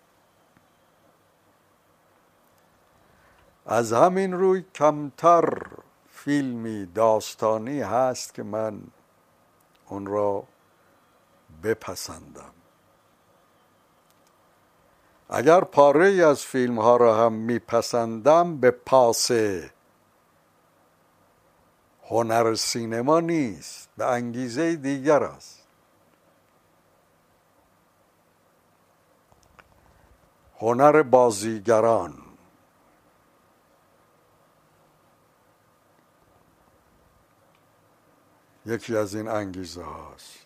S2: از همین روی کمتر فیلمی داستانی هست که من اون را بپسندم. اگر پاره ای از فیلم ها را هم میپسندم، به پاس هنر سینما نیست، به انگیزه دیگر است. هنر بازیگران، یکی از این انگیزه هاست.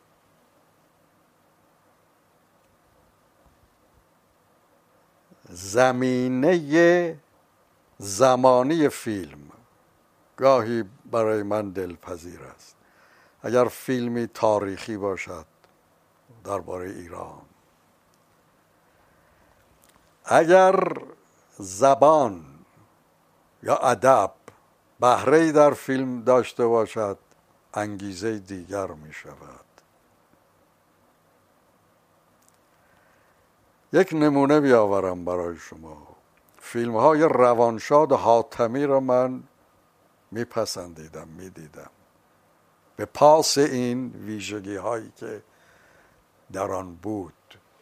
S2: زمینه زمانی فیلم گاهی برای من دلپذیر است. اگر فیلمی تاریخی باشد درباره ایران، اگر زبان یا ادب بهره‌ای در فیلم داشته باشد، انگیزه دیگر می شود. یک نمونه بیاورم برای شما. فیلم های روانشاد حاتمی را من میپسندیدم، میدیدم، به پاس این ویژگی هایی که در آن بود.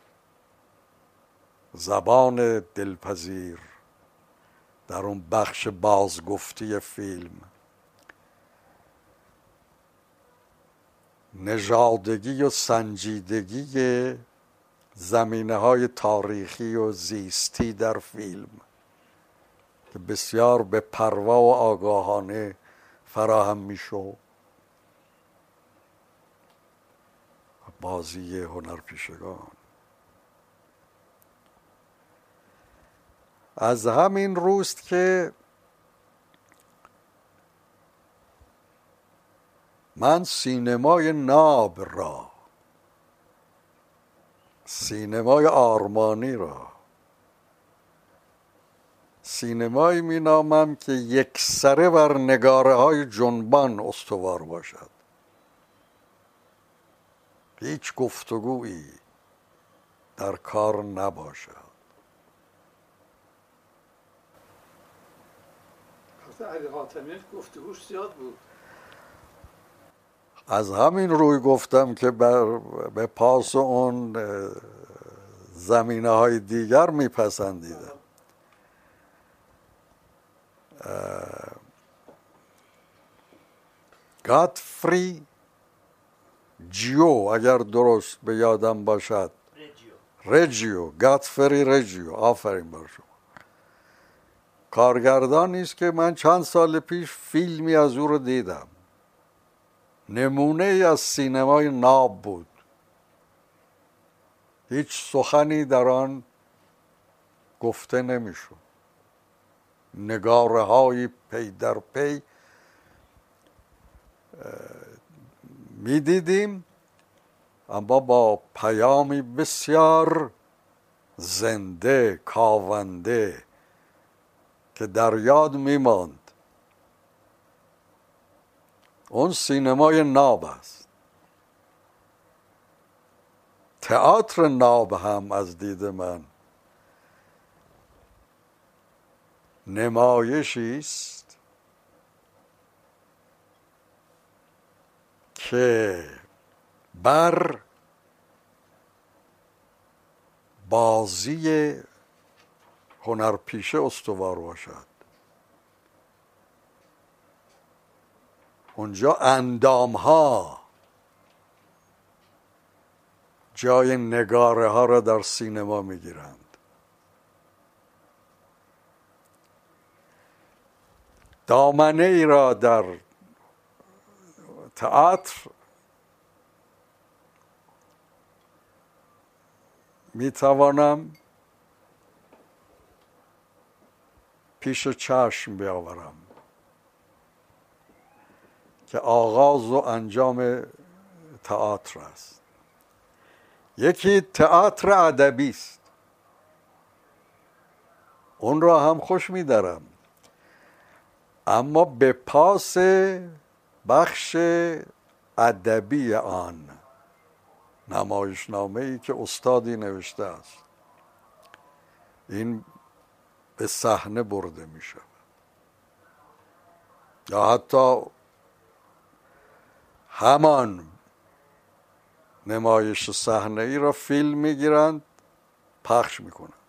S2: زبان دلپذیر در اون بخش بازگفتی فیلم، نژادگی و سنجیدگی زمینه های تاریخی و زیستی در فیلم که بسیار به پروا و آگاهانه فراهم میشد. بازی هنرپیشگان. از همین روست که من سینمای ناب را، سینمای آرمانی را، سینمایی می نامم که یکسره بر نگاره های جنبان استوار باشد. هیچ گفتگویی در کار نباشد.
S1: علی حاتمی گفتگوش زیاد بود.
S2: از همین روی گفتم که به پاس اون زمینه های دیگر میپسندیدم. گاتفری جیو، اگر درست به یادم باشد، گاتفری رجیو، آفرین بر شما. کارگردانی است که من چند سال پیش فیلمی از او رو دیدم. نمونه ای از سینمای ناب بود. هیچ سخنی در آن گفته نمیشد. نگاره های پی در پی میدیدیم، اما با پیامی بسیار زنده، کاونده که در یاد میماند. اون سینمای ناب است. تئاتر ناب هم از دید من نمایشی است که بر بازی هنرپیشه استوار باشد. اونجا اندام ها جای نگاره ها را در سینما میگیرند. دامنه ای را در تئاتر میتوانم پیش چشم بیاورم که آغاز و انجام تئاتر است. یکی تئاتر ادبی است، اون را هم خوش می‌دارم، اما به پاس بخش ادبی آن نمایشنامه‌ای که استادی نوشته است، این به صحنه برده می شود. یا حتی همان نمایش صحنه ای را فیلم می گیرند، پخش می کنند،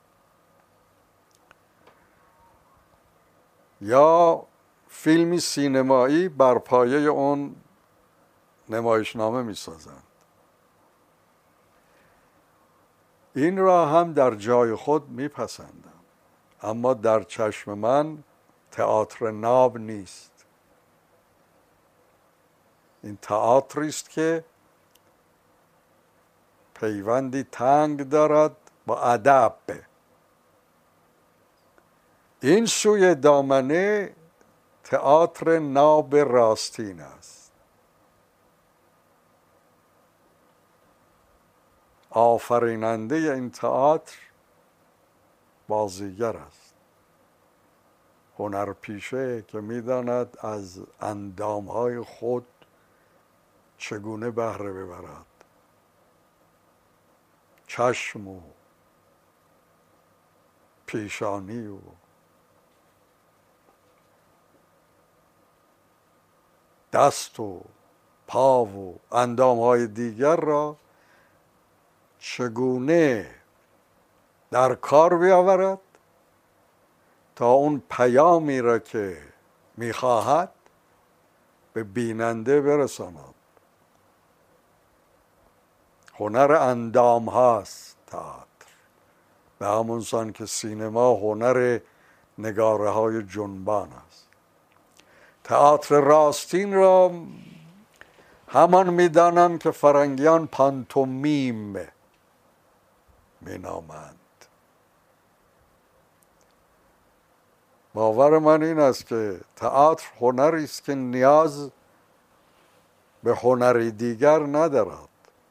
S2: یا فیلمی سینمایی بر پایه اون نمایشنامه می سازند. این را هم در جای خود می پسندم، اما در چشم من تئاتر ناب نیست. این تئاتری است که پیوندی تنگ دارد با ادب. این سوی دامنه تئاتر ناب راستین است. آفریننده این تئاتر بازیگر است، هنرپیشه که می‌داند از اندام‌های خود چگونه بهره ببرد. چشم و پیشانی و دست و پا و اندام‌های دیگر را چگونه در کار بیاورد تا اون پیامی را که می‌خواهد به بیننده برساند. هنر اندام هاست تئاتر، به همون سان که سینما هنر نگاره های جنبان است. تئاتر راستین را همان میدانم که فرنگیان پانتومیم مینامند. باور من این است که تئاتر هنری است که نیاز به هنری دیگر ندارد.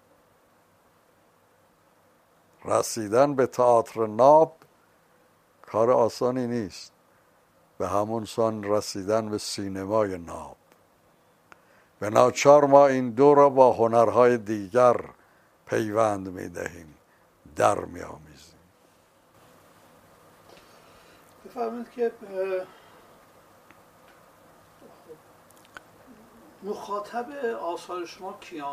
S2: رسیدن به تئاتر ناب کار آسانی نیست، به همون سان رسیدن به سینمای ناب. به ناچار ما این دو را با هنرهای دیگر پیوند می‌دهیم، در می‌آمیزیم.
S1: بفرمایید که مخاطب آثار شما کیان؟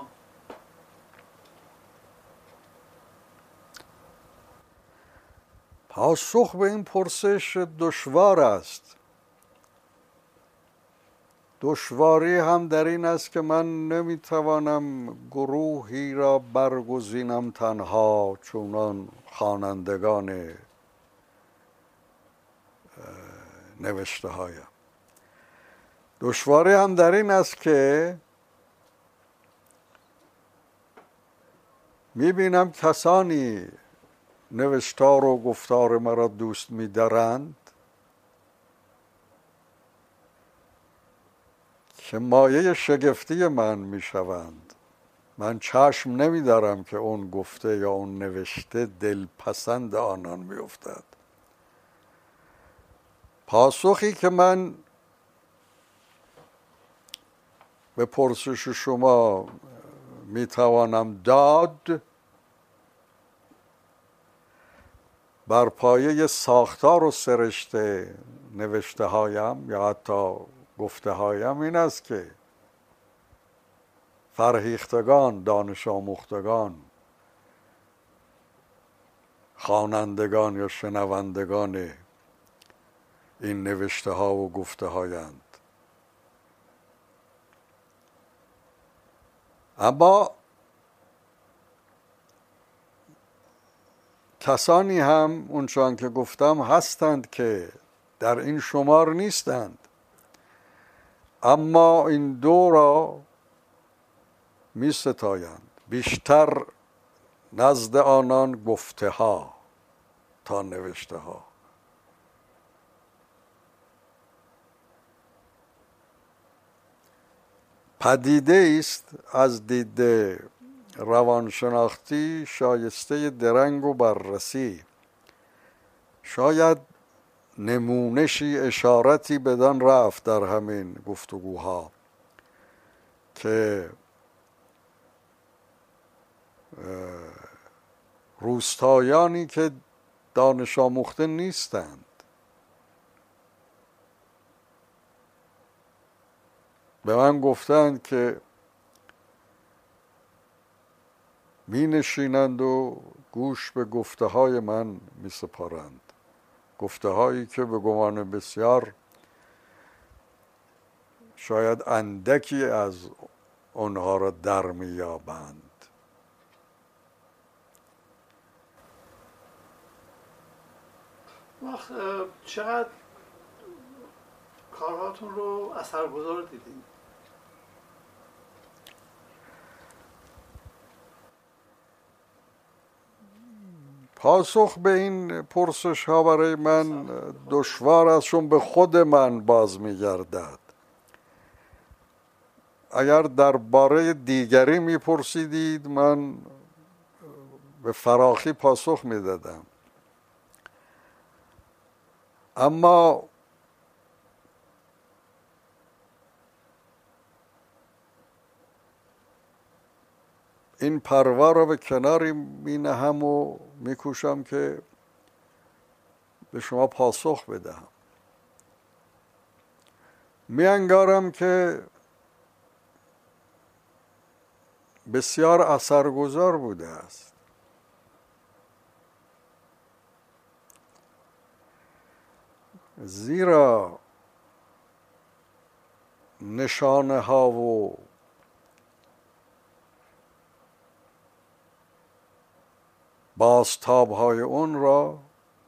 S2: پاسخ به این پرسش دشوار است. دشواری هم در این است که من نمیتوانم گروهی را برگزینم تنها چونان خوانندگان نوشته هایم. دشواری هم در این است که میبینم کسانی نوشتار و گفتار مرا دوست می‌دارند که مایه شگفتی من میشوند. من چشم نمی‌دارم که اون گفته یا اون نوشته دلپسند آنان می‌افتد. پاسخی که من به پرسش شما میتوانم داد بر پایه ساختار و سرشته نوشته هایم یا حتی گفته هایم این است که فرهیختگان، دانش آموختگان، خوانندگان یا شنوندگان این نوشته ها و گفته هایند. اما کسانی هم اونچنان که گفتم هستند که در این شمار نیستند، اما این دو را می ستایند. بیشتر نزد آنان گفته ها تا نوشته ها. پدیده است از دید روانشناختی شایسته درنگ و بررسی. شاید نمونشی اشارتی بدان رفت در همین گفتگوها که روستایانی که دانش آموخته نیستند به من گفتند که می نشینند و گوش به گفته های من می سپارند، گفته هایی که به گمان بسیار شاید اندکی از آنها را در می یابند.
S1: چقدر کارهاتون رو اثرگذار دیدین؟
S2: پاسخ به این پرسش ها برای من دشوار است، چون به خود من باز می گردد. اگر درباره دیگری می پرسیدید من به فراخی پاسخ می دادم، اما این پروا را به کناری می نهم و می کوشم که به شما پاسخ بدهم. می انگارم که بسیار اثرگذار بوده است. زیرا نشانه ها و بازتاب های اون را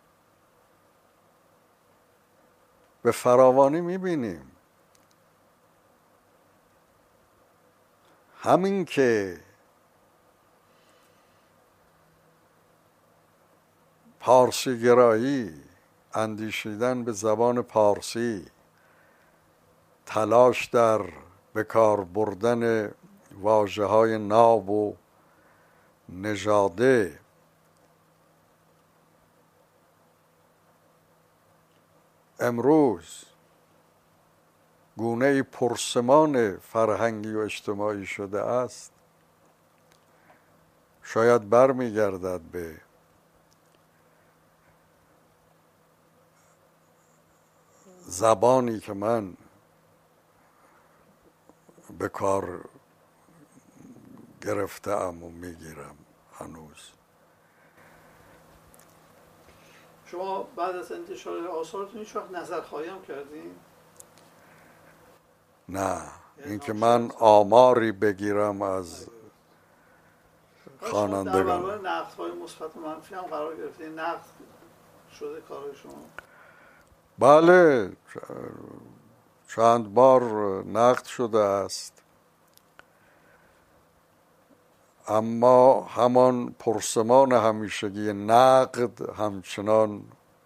S2: به فراوانی میبینیم. همین که پارسی گرایی، اندیشیدن به زبان پارسی، تلاش در به کار بردن واژه های ناب و نژاده، امروز گونه پرسمان فرهنگی و اجتماعی شده است، شاید برمیگردد به زبانی که من به کار گرفتم و میگیرم هنوز.
S1: شما بعد از انتشار آثارتون هیچ وقت نظرخواهی هم کردین؟
S2: نه، اینکه من آماری بگیرم از خوانندگان.
S1: در برابر نقدهای مثبت و منفی هم قرار گرفتین؟ نقد شده کارهای شما؟
S2: بله، چند بار نقد شده است، اما همان پرسمان همیشگی نقد همچنان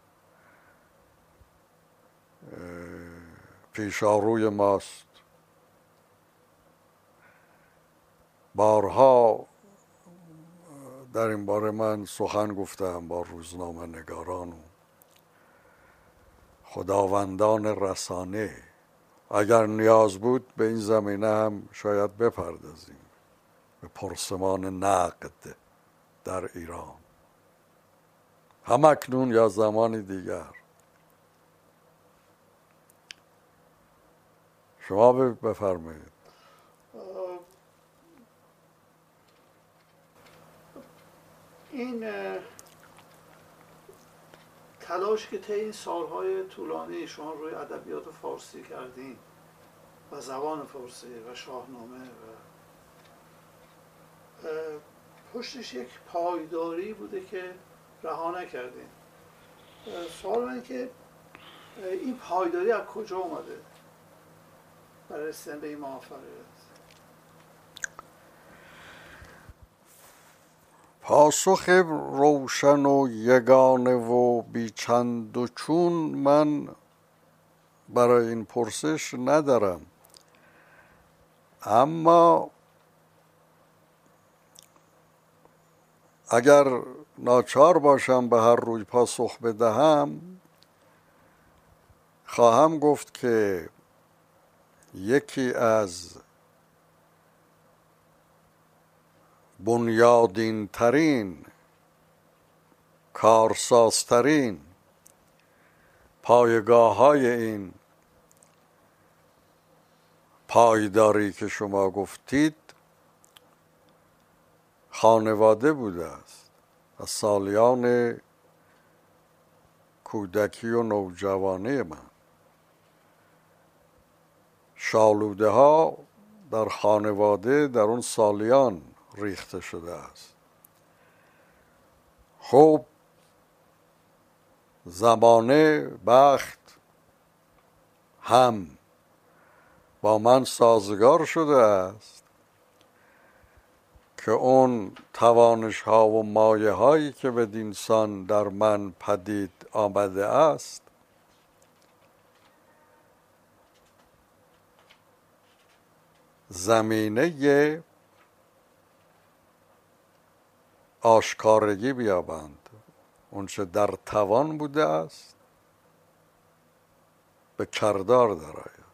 S2: پیشاروی ماست. بارها در این باره من سخن گفتم با روزنامه نگاران و خداوندان رسانه. اگر نیاز بود به این زمینه هم شاید بپردازیم به پرسمان نقد در ایران. همکنون یا زمانی دیگر. شما بفرمایید.
S1: این تلاش که طی این سالهای طولانی شما روی ادبیات فارسی کردین و زبان فارسی و شاهنامه و پشتش یک پایداری بوده که رها نکردین. سوال من که این پایداری از کجا اومده برای رسیدن به این موفقیت؟
S2: پاسخ روشن و یگانه و بیچند و چون من برای این پرسش ندارم، اما اگر ناچار باشم به هر روی پاسخ بدهم، خواهم گفت که یکی از بنیادین ترین، کارسازترین پایگاه های این پایداری که شما گفتید خانواده بوده است. از سالیان کودکی و نوجوانی من شالوده ها در خانواده در اون سالیان ریخته شده است. خب زمانه، بخت هم با من سازگار شده است که اون توانش ها و مایه هایی که بدینسان در من پدید آمده است زمینه آشکارگی بیابند. اونچه در توان بوده است به کردار درآید.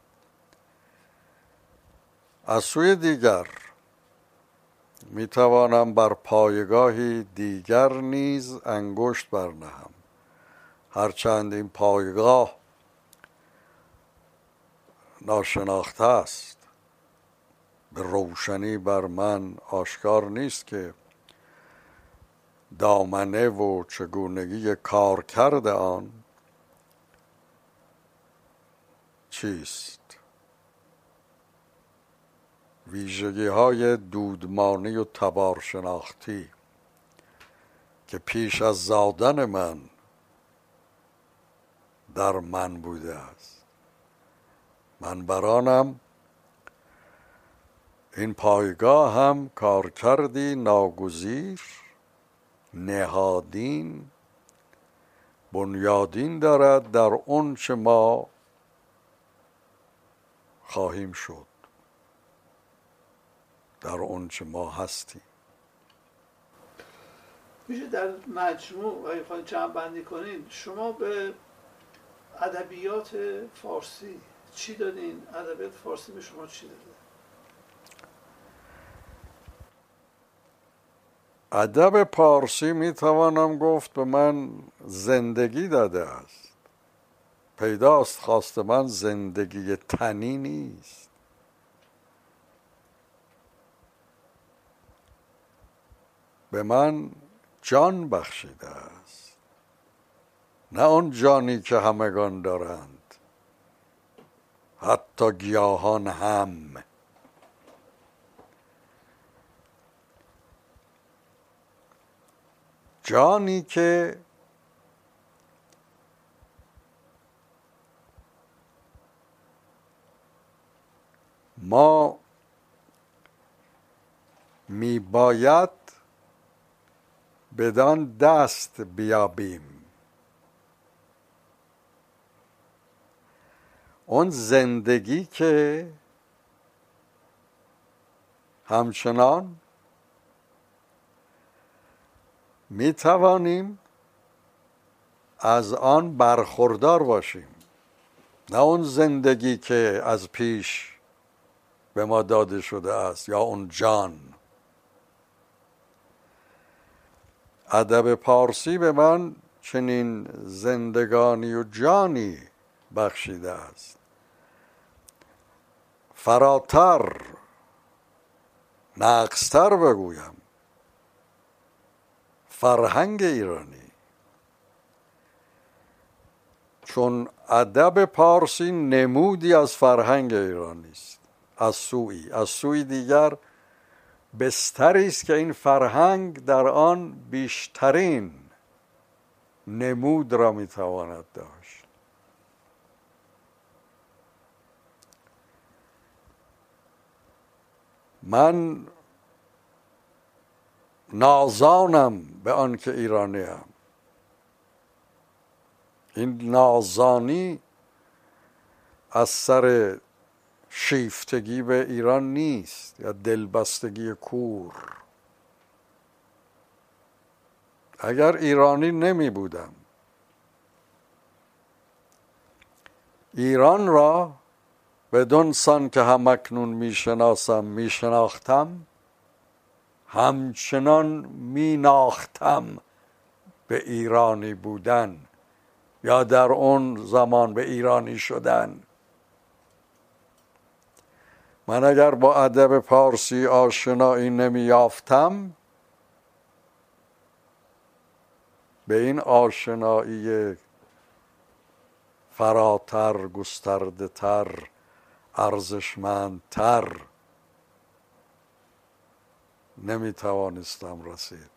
S2: از سوی دیگر می توانم بر پایگاهی دیگر نیز انگشت برنهم، هرچند این پایگاه ناشناخته است، به روشنی بر من آشکار نیست که دامنه و چگونگی کار کرده آن چیست. ویژگی های دودمانی و تبار شناختی که پیش از زادن من در من بوده است. من برانم این پایگاه هم کار کردی ناگزیر، نهادین، بنیادین دارد در اون چه ما خواهیم شد، در اون چه ما هستیم.
S1: میشه در مجموع اگه خواهید جمع بندی کنین، شما به ادبیات فارسی چی دادین؟ ادبیات فارسی به شما چی داده؟
S2: ادب پارسی می توانم گفت به من زندگی داده است. پیداست خواست من زندگی تنی نیست. به من جان بخشیده است، نه آن جانی که همگان دارند، حتی گیاهان هم. جانی که ما می باید بدان دست بیابیم. اون زندگی که همچنان می توانیم از آن برخوردار باشیم، نه اون زندگی که از پیش به ما داده شده است یا اون جان. ادب پارسی به من چنین زندگانی و جانی بخشیده است. فراتر، نقصتر بگویم، فرهنگ ایرانی، چون ادب پارسی نمودی از فرهنگ ایرانی است. از سوی دیگر بستری است که این فرهنگ در آن بیشترین نمود را میتواند داشت. من نازانم به آن که ایرانی ام. این نازانی از سر شیفتگی به ایران نیست یا دلبستگی کور. اگر ایرانی نمی بودم، ایران را بدون سان که همکنون می شناختم، همچنان می ناختم به ایرانی بودن یا در اون زمان به ایرانی شدن. من اگر با ادب پارسی آشنایی نمی یافتم، به این آشنایی فراتر، گسترده تر، ارزشمندتر نمی توانستم رسید.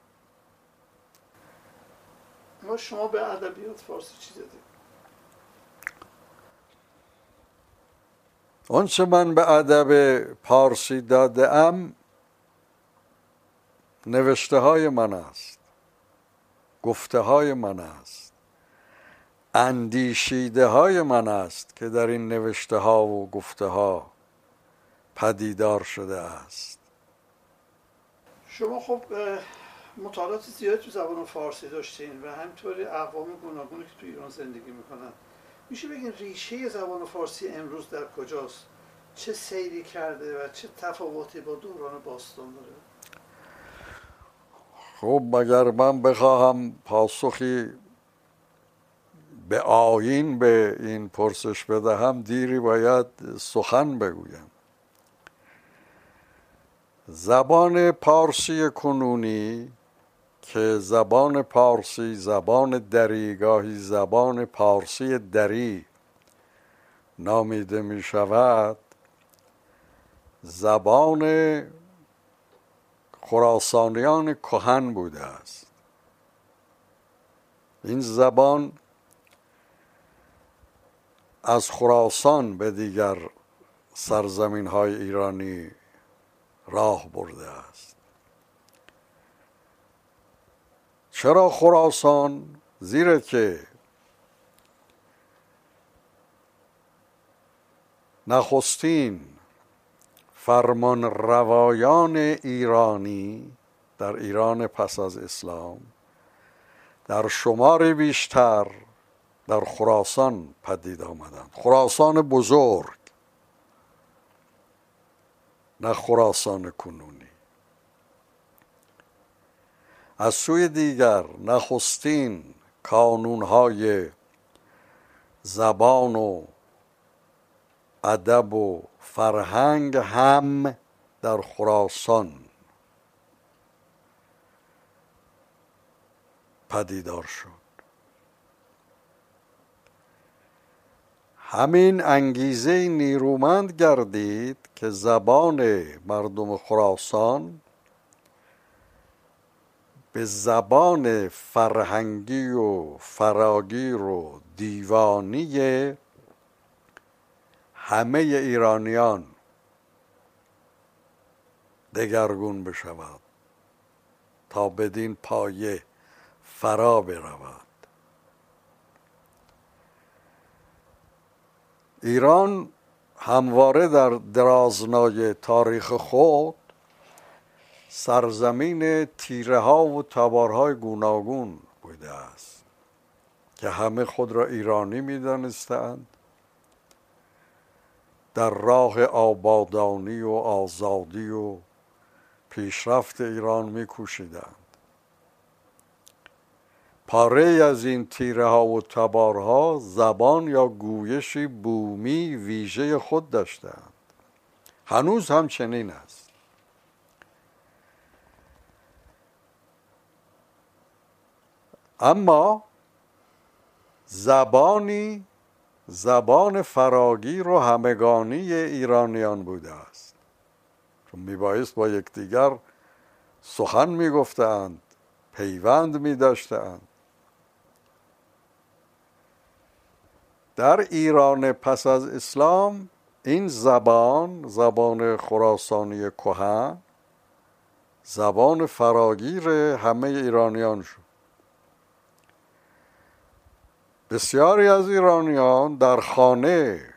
S1: ما شما به ادبیات فارسی چی دادید؟
S2: آنچه من به ادب پارسی داده ام نوشته های من است، گفته های من است، اندیشیده های من است که در این نوشته ها و گفته ها پدیدار شده است.
S1: شما خب مطالعات زیادی تو زبان فارسی داشتین و همینطوری اقوام گوناگونی که تو ایران زندگی میکنن. میشه بگین ریشه زبان فارسی امروز در کجاست؟ چه سیری کرده و چه تفاوتی با دوران باستان داره؟
S2: خب اگر من بخواهم پاسخی به آیین به این پرسش بدهم، دیری باید سخن بگویم. زبان پارسی کنونی که زبان پارسی، زبان دری، گاهی زبان پارسی دری نامیده می شود، زبان خراسانیان کهن بوده است. این زبان از خراسان به دیگر سرزمین های ایرانی راه برده است. چرا خراسان؟ زیرا که نخستین فرمان روایان ایرانی در ایران پس از اسلام در شمار بیشتر در خراسان پدید آمدند. خراسان بزرگ، نه خراسان کنونی. از سوی دیگر نخستین کانونهای زبان و ادب و فرهنگ هم در خراسان پدیدار شد. همین انگیزه نیرومند گردید که زبان مردم خراسان به زبان فرهنگی و فراگیر و دیوانی همه ایرانیان دگرگون بشود تا بدین پایه فرا برود. ایران همواره در درازنای تاریخ خود سرزمین تیره ها و تبارهای گوناگون بوده است که همه خود را ایرانی می دانستند، در راه آبادانی و آزادی و پیشرفت ایران می کوشیدند. پاره از این تیره ها و تبارها زبان یا گویشی بومی ویژه خود داشتند. هنوز هم چنین است. اما زبان فراگیر و همگانی ایرانیان بوده است، چون میبایست با یکدیگر سخن میگفتند، پیوند میداشتند. در ایران پس از اسلام این زبان خراسانی کهن، زبان فراگیر همه ایرانیان شد. بسیاری از ایرانیان در خانه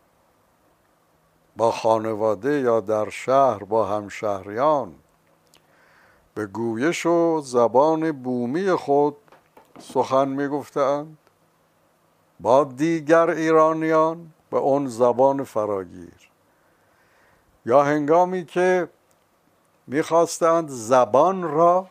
S2: با خانواده یا در شهر با همشهریان به گویش و زبان بومی خود سخن می‌گفتند، با دیگر ایرانیان به اون زبان فراگیر، یا هنگامی که می‌خواستند زبان را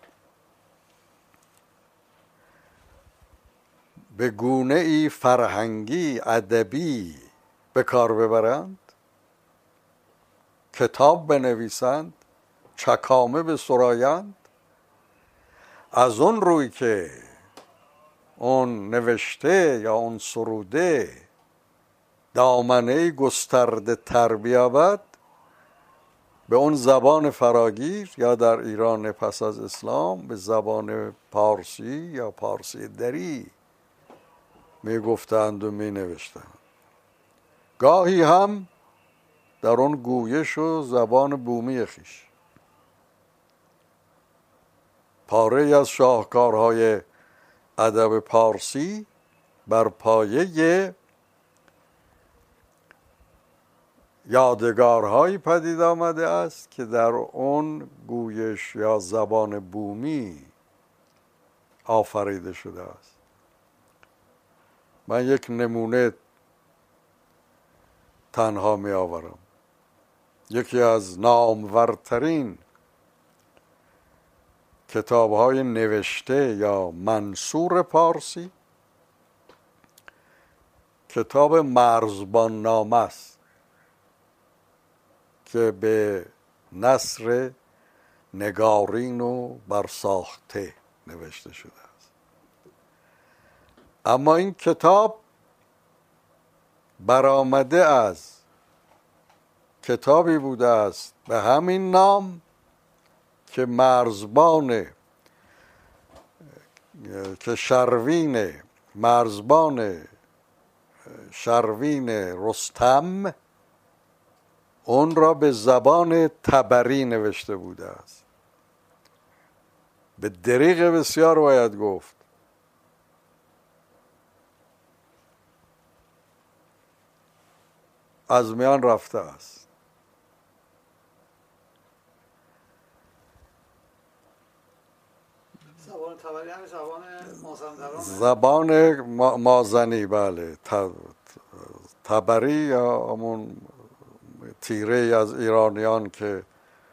S2: به گونه‌ای فرهنگی ادبی به کار ببرند، کتاب بنویسند، چکامه بسرایند، از اون روی که اون نوشته یا اون سروده دامنه گسترده تر بیابد، به اون زبان فراگیر یا در ایران پس از اسلام به زبان پارسی یا پارسی دری می گفتند و می نوشتند. گاهی هم در اون گویش و زبان بومی خویش. پاره از شاهکارهای ادب پارسی بر پایه یادگارهایی پدید آمده است که در اون گویش یا زبان بومی آفریده شده است. من یک نمونه تنها می آورم. یکی از نامورترین کتاب‌های نوشته یا منثور پارسی کتاب مرزبان نامه است که به نثر نگارین و برساخته نوشته شده است. اما این کتاب برآمده از کتابی بوده است به همین نام که مرزبان شروین رستم اون را به زبان تبری نوشته بوده است. به دریغ بسیار باید گفت از میان رفته است.
S1: زبان تبری یعنی زبان مازندران،
S2: زبان مازنی، بله. تبری یا همون تیره از ایرانیان که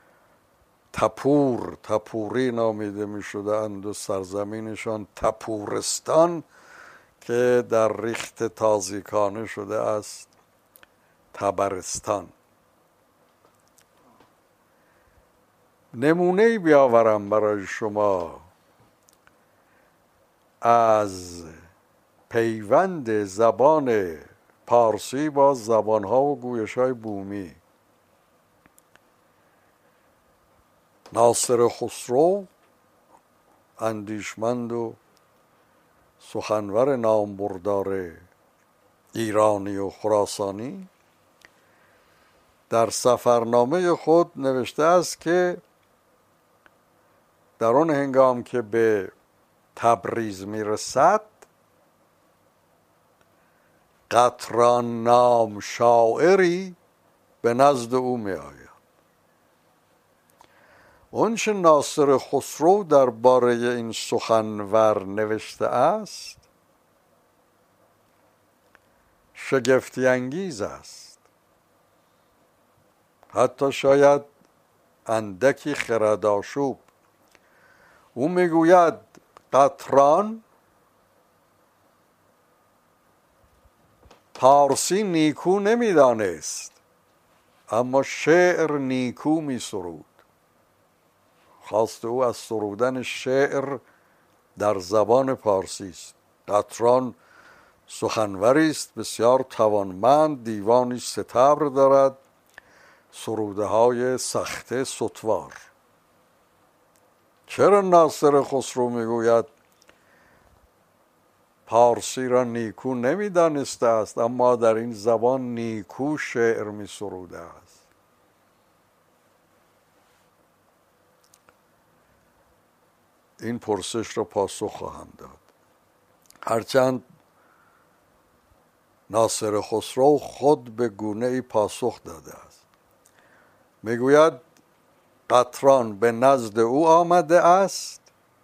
S2: تپوری نامیده می شدند و سرزمینشان تپورستان که در ریخت تازیکانه شده است تبرستان. نمونه‌ای بیاورم برای شما از پیوند زبان پارسی با زبانها و گویش‌های بومی. ناصر خسرو، اندیشمند و سخنور نامبردار ایرانی و خراسانی، در سفرنامه خود نوشته است که در آن هنگام که به تبریز میرسد قطران نام شاعری به نزد او می آید. اونچه ناصر خسرو درباره این سخنور نوشته است شگفتی انگیز است، حتی شاید اندکی خردآشوب. او میگوید قطران پارسی نیکو نمیدانست، اما شعر نیکو می سرود. خواست او از سرودن شعر در زبان پارسی است. قطران سخنوری است بسیار توانمند، دیوانی ستبر دارد، سروده های سخته ستوار. چرا ناصر خسرو میگوید پارسی را نیکو نمیدانسته است، اما در این زبان نیکو شعر می سروده است؟ این پرسش را پاسخ خواهم داد. هرچند ناصر خسرو خود به گونه ای پاسخ داده است. میگوید قطران به نزد او آمده است،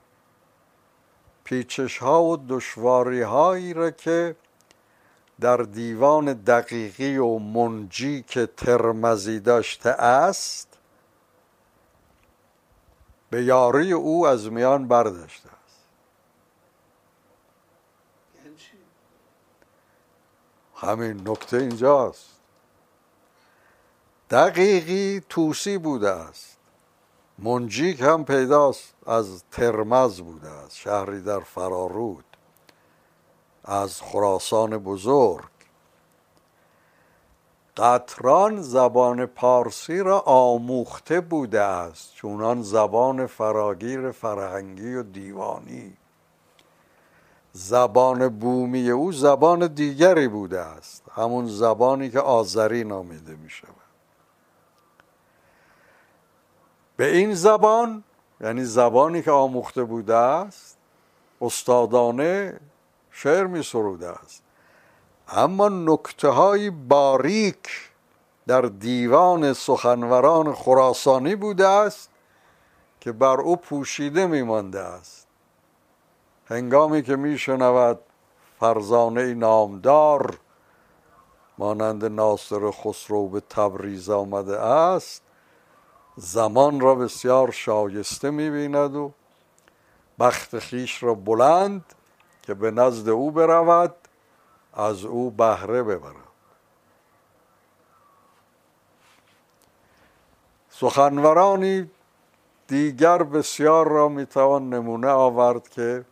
S2: پیچش ها و دشواری هایی را که در دیوان دقیقی و منجی که ترمذی داشته است به یاری او از میان برداشته است. همین نکته اینجاست. دقیقی توسی بوده است، منجیک هم پیداست از ترمز بوده است، شهری در فرارود از خراسان بزرگ. قطران زبان پارسی را آموخته بوده است، چونان زبان فراگیر فرهنگی و دیوانی. زبان بومی او زبان دیگری بوده است، همون زبانی که آذری نامیده می شود. به این زبان، یعنی زبانی که آموخته بوده است، استادانه شعر می سروده است. اما نکته های باریک در دیوان سخنوران خراسانی بوده است که بر او پوشیده می مانده است. هنگامی که می شنود فرزانه نامدار مانند ناصر خسرو به تبریز آمده است، زمان را بسیار شایسته می بیند و بخت خیش را بلند که به نزد او برود، از او بهره ببرد. سخنورانی دیگر بسیار را می توان نمونه آورد که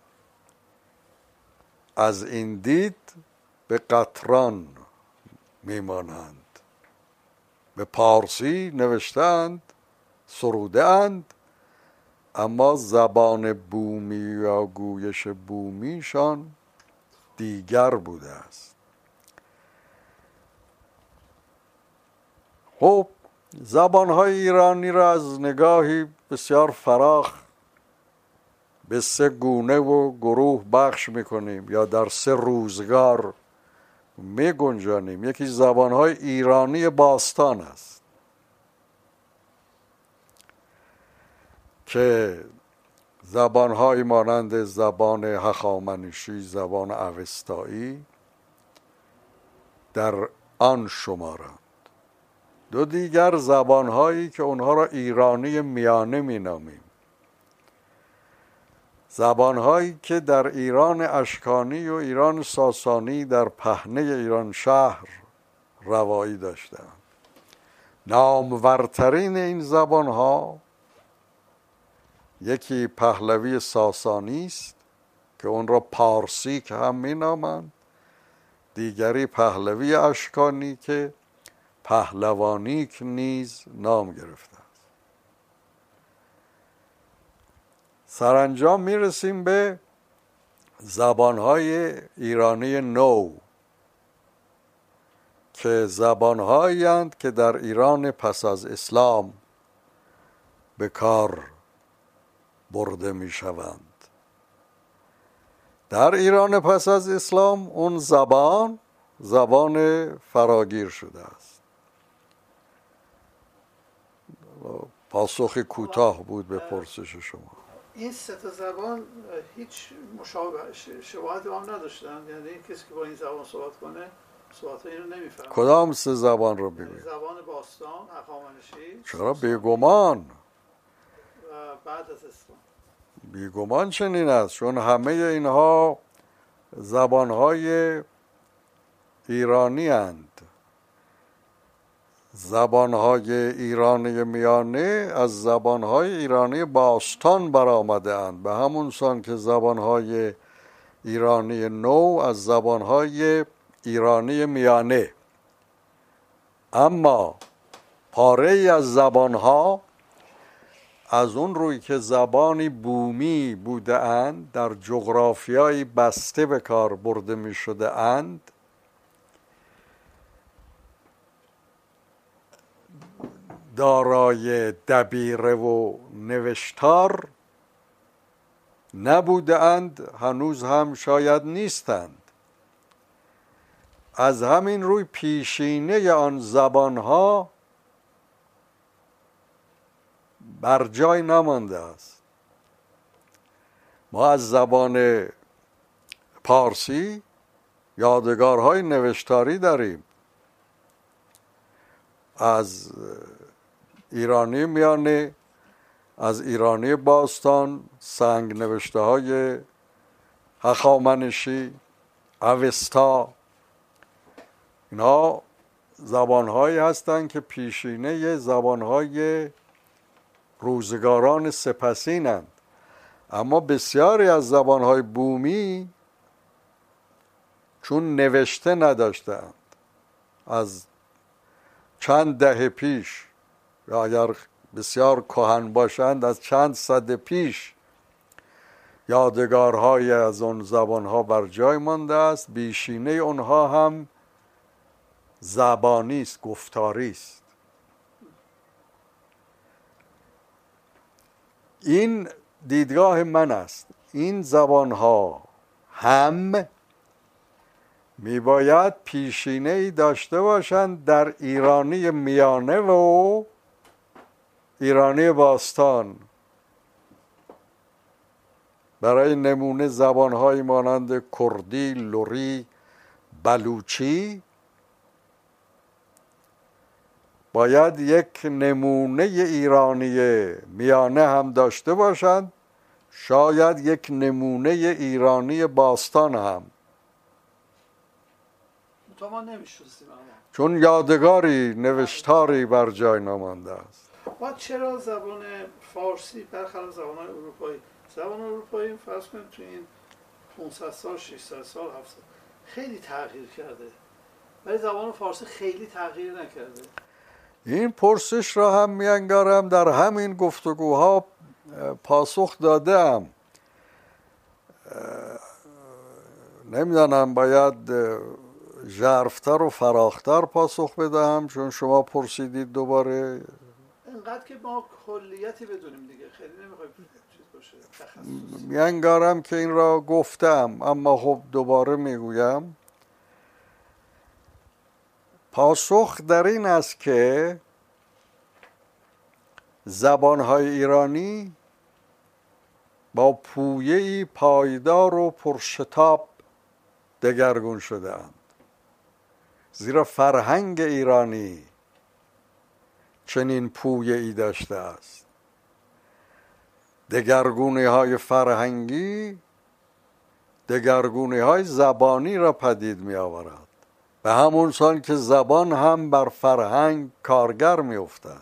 S2: از این دید به قطران می مانند. به پارسی نوشتند، سروده اند، اما زبان بومی یا گویش بومیشان دیگر بوده است. خب زبانهای ایرانی را از نگاهی بسیار فراخ به 3 گونه و گروه بخش میکنیم یا در 3 روزگار میگنجانیم. یکی زبانهای ایرانی باستان است که زبانهای مانند زبان هخامنشی، زبان اوستایی در آن شمارند. 2 دیگر زبانهایی که اونها را ایرانی میانه مینامیم، زبانهایی که در ایران اشکانی و ایران ساسانی در پهنه ایران شهر روایی داشتند. نامورترین این زبانها یکی پهلوی ساسانی است که اون را پارسی که هم مینامند، دیگری پهلوی اشکانی که پهلوانیک نیز نام گرفته است. سرانجام میرسیم به زبانهای ایرانی نو که زبانهایی اند که در ایران پس از اسلام به کار برده می شوند. در ایران پس از اسلام اون زبان فراگیر شده است. پاسخ کوتاه بود به پرسش شما.
S1: این 3 زبان هیچ شباهت با هم نداشتن؟ یعنی کسی که با این زبان صحبت کنه صحبت اینو نمیفهمه؟
S2: کدام 3 زبان رو بگوید؟
S1: زبان باستان، هخامنشی.
S2: چرا بیگمان؟
S1: و بعد از اسلام.
S2: بیگمان چنین است، چون همه اینها زبانهای ایرانی اند. زبانهای ایرانی میانه از زبانهای ایرانی باستان برآمده اند، به همون سان که زبانهای ایرانی نو از زبانهای ایرانی میانه. اما پاره ای از زبانها از اون روی که زبانی بومی بوده اند، در جغرافیایی بسته به کار برده می شده اند، دارای دبیره و نوشتار نبوده اند، هنوز هم شاید نیستند. از همین روی پیشینه آن زبانها بر جای نمانده است. ما از زبان پارسی یادگارهای نوشتاری داریم، از ایرانی میانه، از ایرانی باستان، سنگ نوشته های هخامنشی، اوستا، اینا زبانهایی هستند که پیشینه زبانهای روزگاران سپسینند. اما بسیاری از زبانهای بومی چون نوشته نداشتند، از چند دهه پیش یا اگر بسیار کهن باشند از چند صد پیش یادگارهای از اون زبانها بر جای مانده است. بیشینه اونها هم زبانی است، گفتاری است. این دیدگاه من است. این زبانها هم میباید پیشینه‌ای داشته باشند در ایرانی میانه و ایرانی باستان. برای نمونه زبانهایی مانند کردی، لری، بلوچی باید یک نمونه ایرانی میانه هم داشته باشند، شاید یک نمونه ایرانی باستان هم،
S1: ما نمیشناسیم
S2: چون یادگاری نوشتاری بر جای نمانده است.
S1: و چرا زبان فارسی برخلاف زبان‌های اروپایی، زبان اروپایی فرض کنید تو این 500 سال 600 سال 700 خیلی تغییر کرده، ولی زبان فارسی خیلی تغییر نکرده؟
S2: این پرسش را هم میانگارم در همین گفتگوها پاسخ دادم. نمیدانم باید ژرف‌تر و فراختر پاسخ بدهم، چون شما پرسیدید دوباره.
S1: اینقدر که ما کلیتی بدونیم دیگه، خیلی نمیخوایم چیز باشه تخصصی.
S2: میانگارم که این را گفتم، اما خب دوباره میگویم. پاسخ در این است که زبانهای ایرانی با پویه‌ای پایدار و پرشتاب دگرگون شده اند، زیرا فرهنگ ایرانی چنین پویه‌ای داشته است. دگرگونی‌های فرهنگی دگرگونی‌های زبانی را پدید می‌آورد، به همون سان که زبان هم بر فرهنگ کارگر می‌افتد.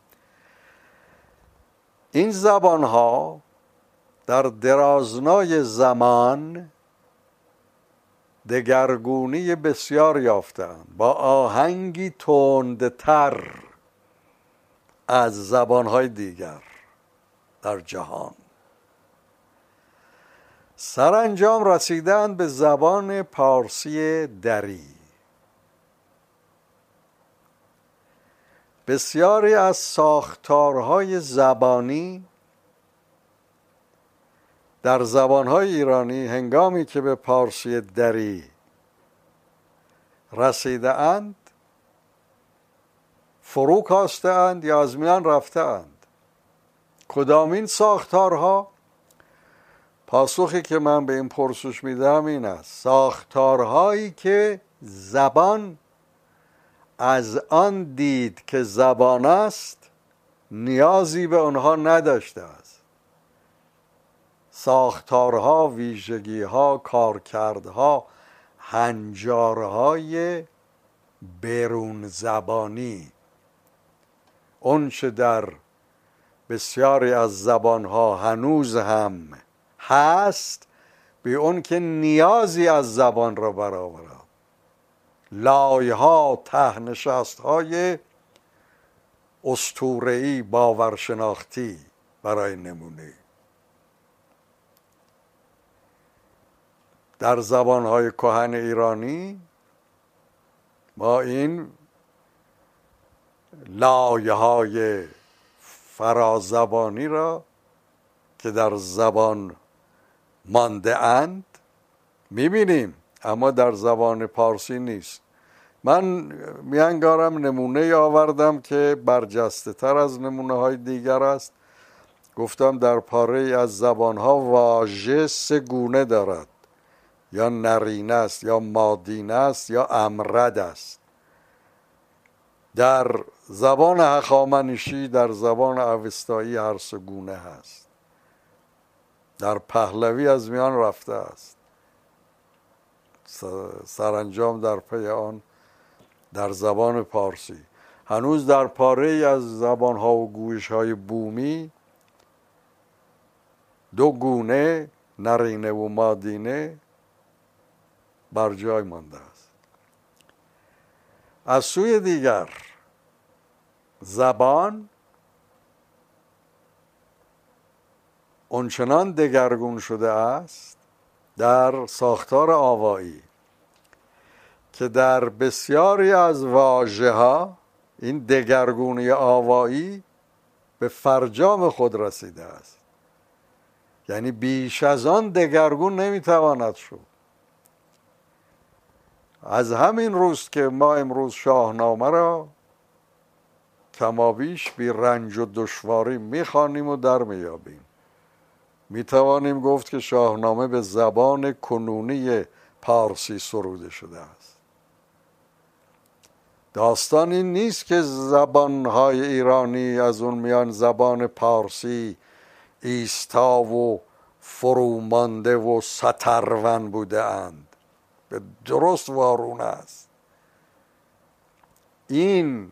S2: این زبان‌ها در درازنای زمان دگرگونی بسیار یافتند، با آهنگی تندتر از زبان‌های دیگر در جهان. سرانجام رسیدند به زبان پارسی دری. بسیاری از ساختارهای زبانی در زبانهای ایرانی هنگامی که به پارسی دری رسیده اند فرو کاسته اند یا از میان رفته اند. کدامین ساختارها؟ پاسخی که من به این پرسش میدم این است: ساختارهایی که زبان از آن دید که زبان است نیازی به آنها نداشته است. ساختارها، ویژگیها، کارکردها هنجارهای برون زبانی، اون چه در بسیاری از زبانها هنوز هم هست، به اون که نیازی از زبان را برآورد. لایها، ته‌نشست‌های اسطوره‌ای، باورشناختی. برای نمونه در زبانهای کهن ایرانی ما این لایه‌های فرازبانی را که در زبان مانده اند میبینیم، اما در زبان پارسی نیست. من میانگارم نمونه آوردم که برجسته تر از نمونه های دیگر است. گفتم در پاره از زبانها واژه سه گونه دارد، یا نرینه است، یا مادینه است، یا امرد است. در زبان هخامنشی، در زبان اوستایی هر سه گونه هست. در پهلوی از میان رفته است، سرانجام در پی آن در زبان پارسی. هنوز در پاره از زبانها و گویش‌های بومی دو گونه نرینه و مادینه بر جای مانده است. از سوی دیگر زبان اونچنان دگرگون شده است در ساختار آوایی که در بسیاری از واژه‌ها این دگرگونی آوایی به فرجام خود رسیده است. یعنی بیش از آن دگرگون نمیتواند شد. از همین روز که ما امروز شاهنامه را کمابیش بی رنج و دشواری میخوانیم و در میابیم. میتوانیم گفت که شاهنامه به زبان کنونی پارسی سروده شده است. داستان این نیست که زبانهای ایرانی از اون میان زبان پارسی ایستا و فرومانده و سترون بوده اند. به درست وارونه است. این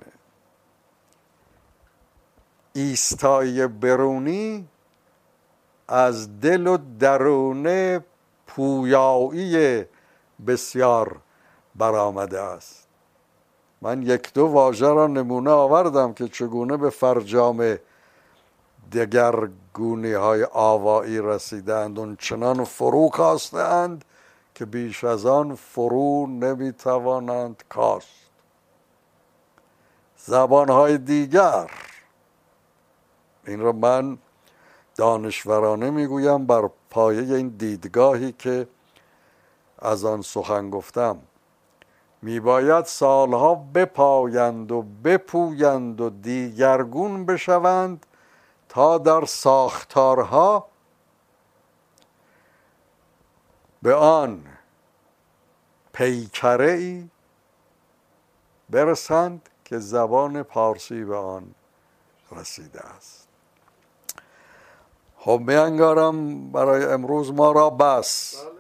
S2: ایستای برونی از دل و درونه پویایی بسیار برآمده است. من یک دو واژه را نمونه آوردم که چگونه به فرجام دگرگونی های آوایی رسیدند، اون چنان فرو کاستند که بیش از آن فرو نمیتوانند کاست. زبانهای دیگر، این را من دانشورانه میگویم بر پایه این دیدگاهی که از آن سخن گفتم، میباید سالها بپایند و بپویند و دیگرگون بشوند تا در ساختارها به آن پیکره‌ای برسند که زبان پارسی به آن رسیده است. خب میانگارم برای امروز ما را بس.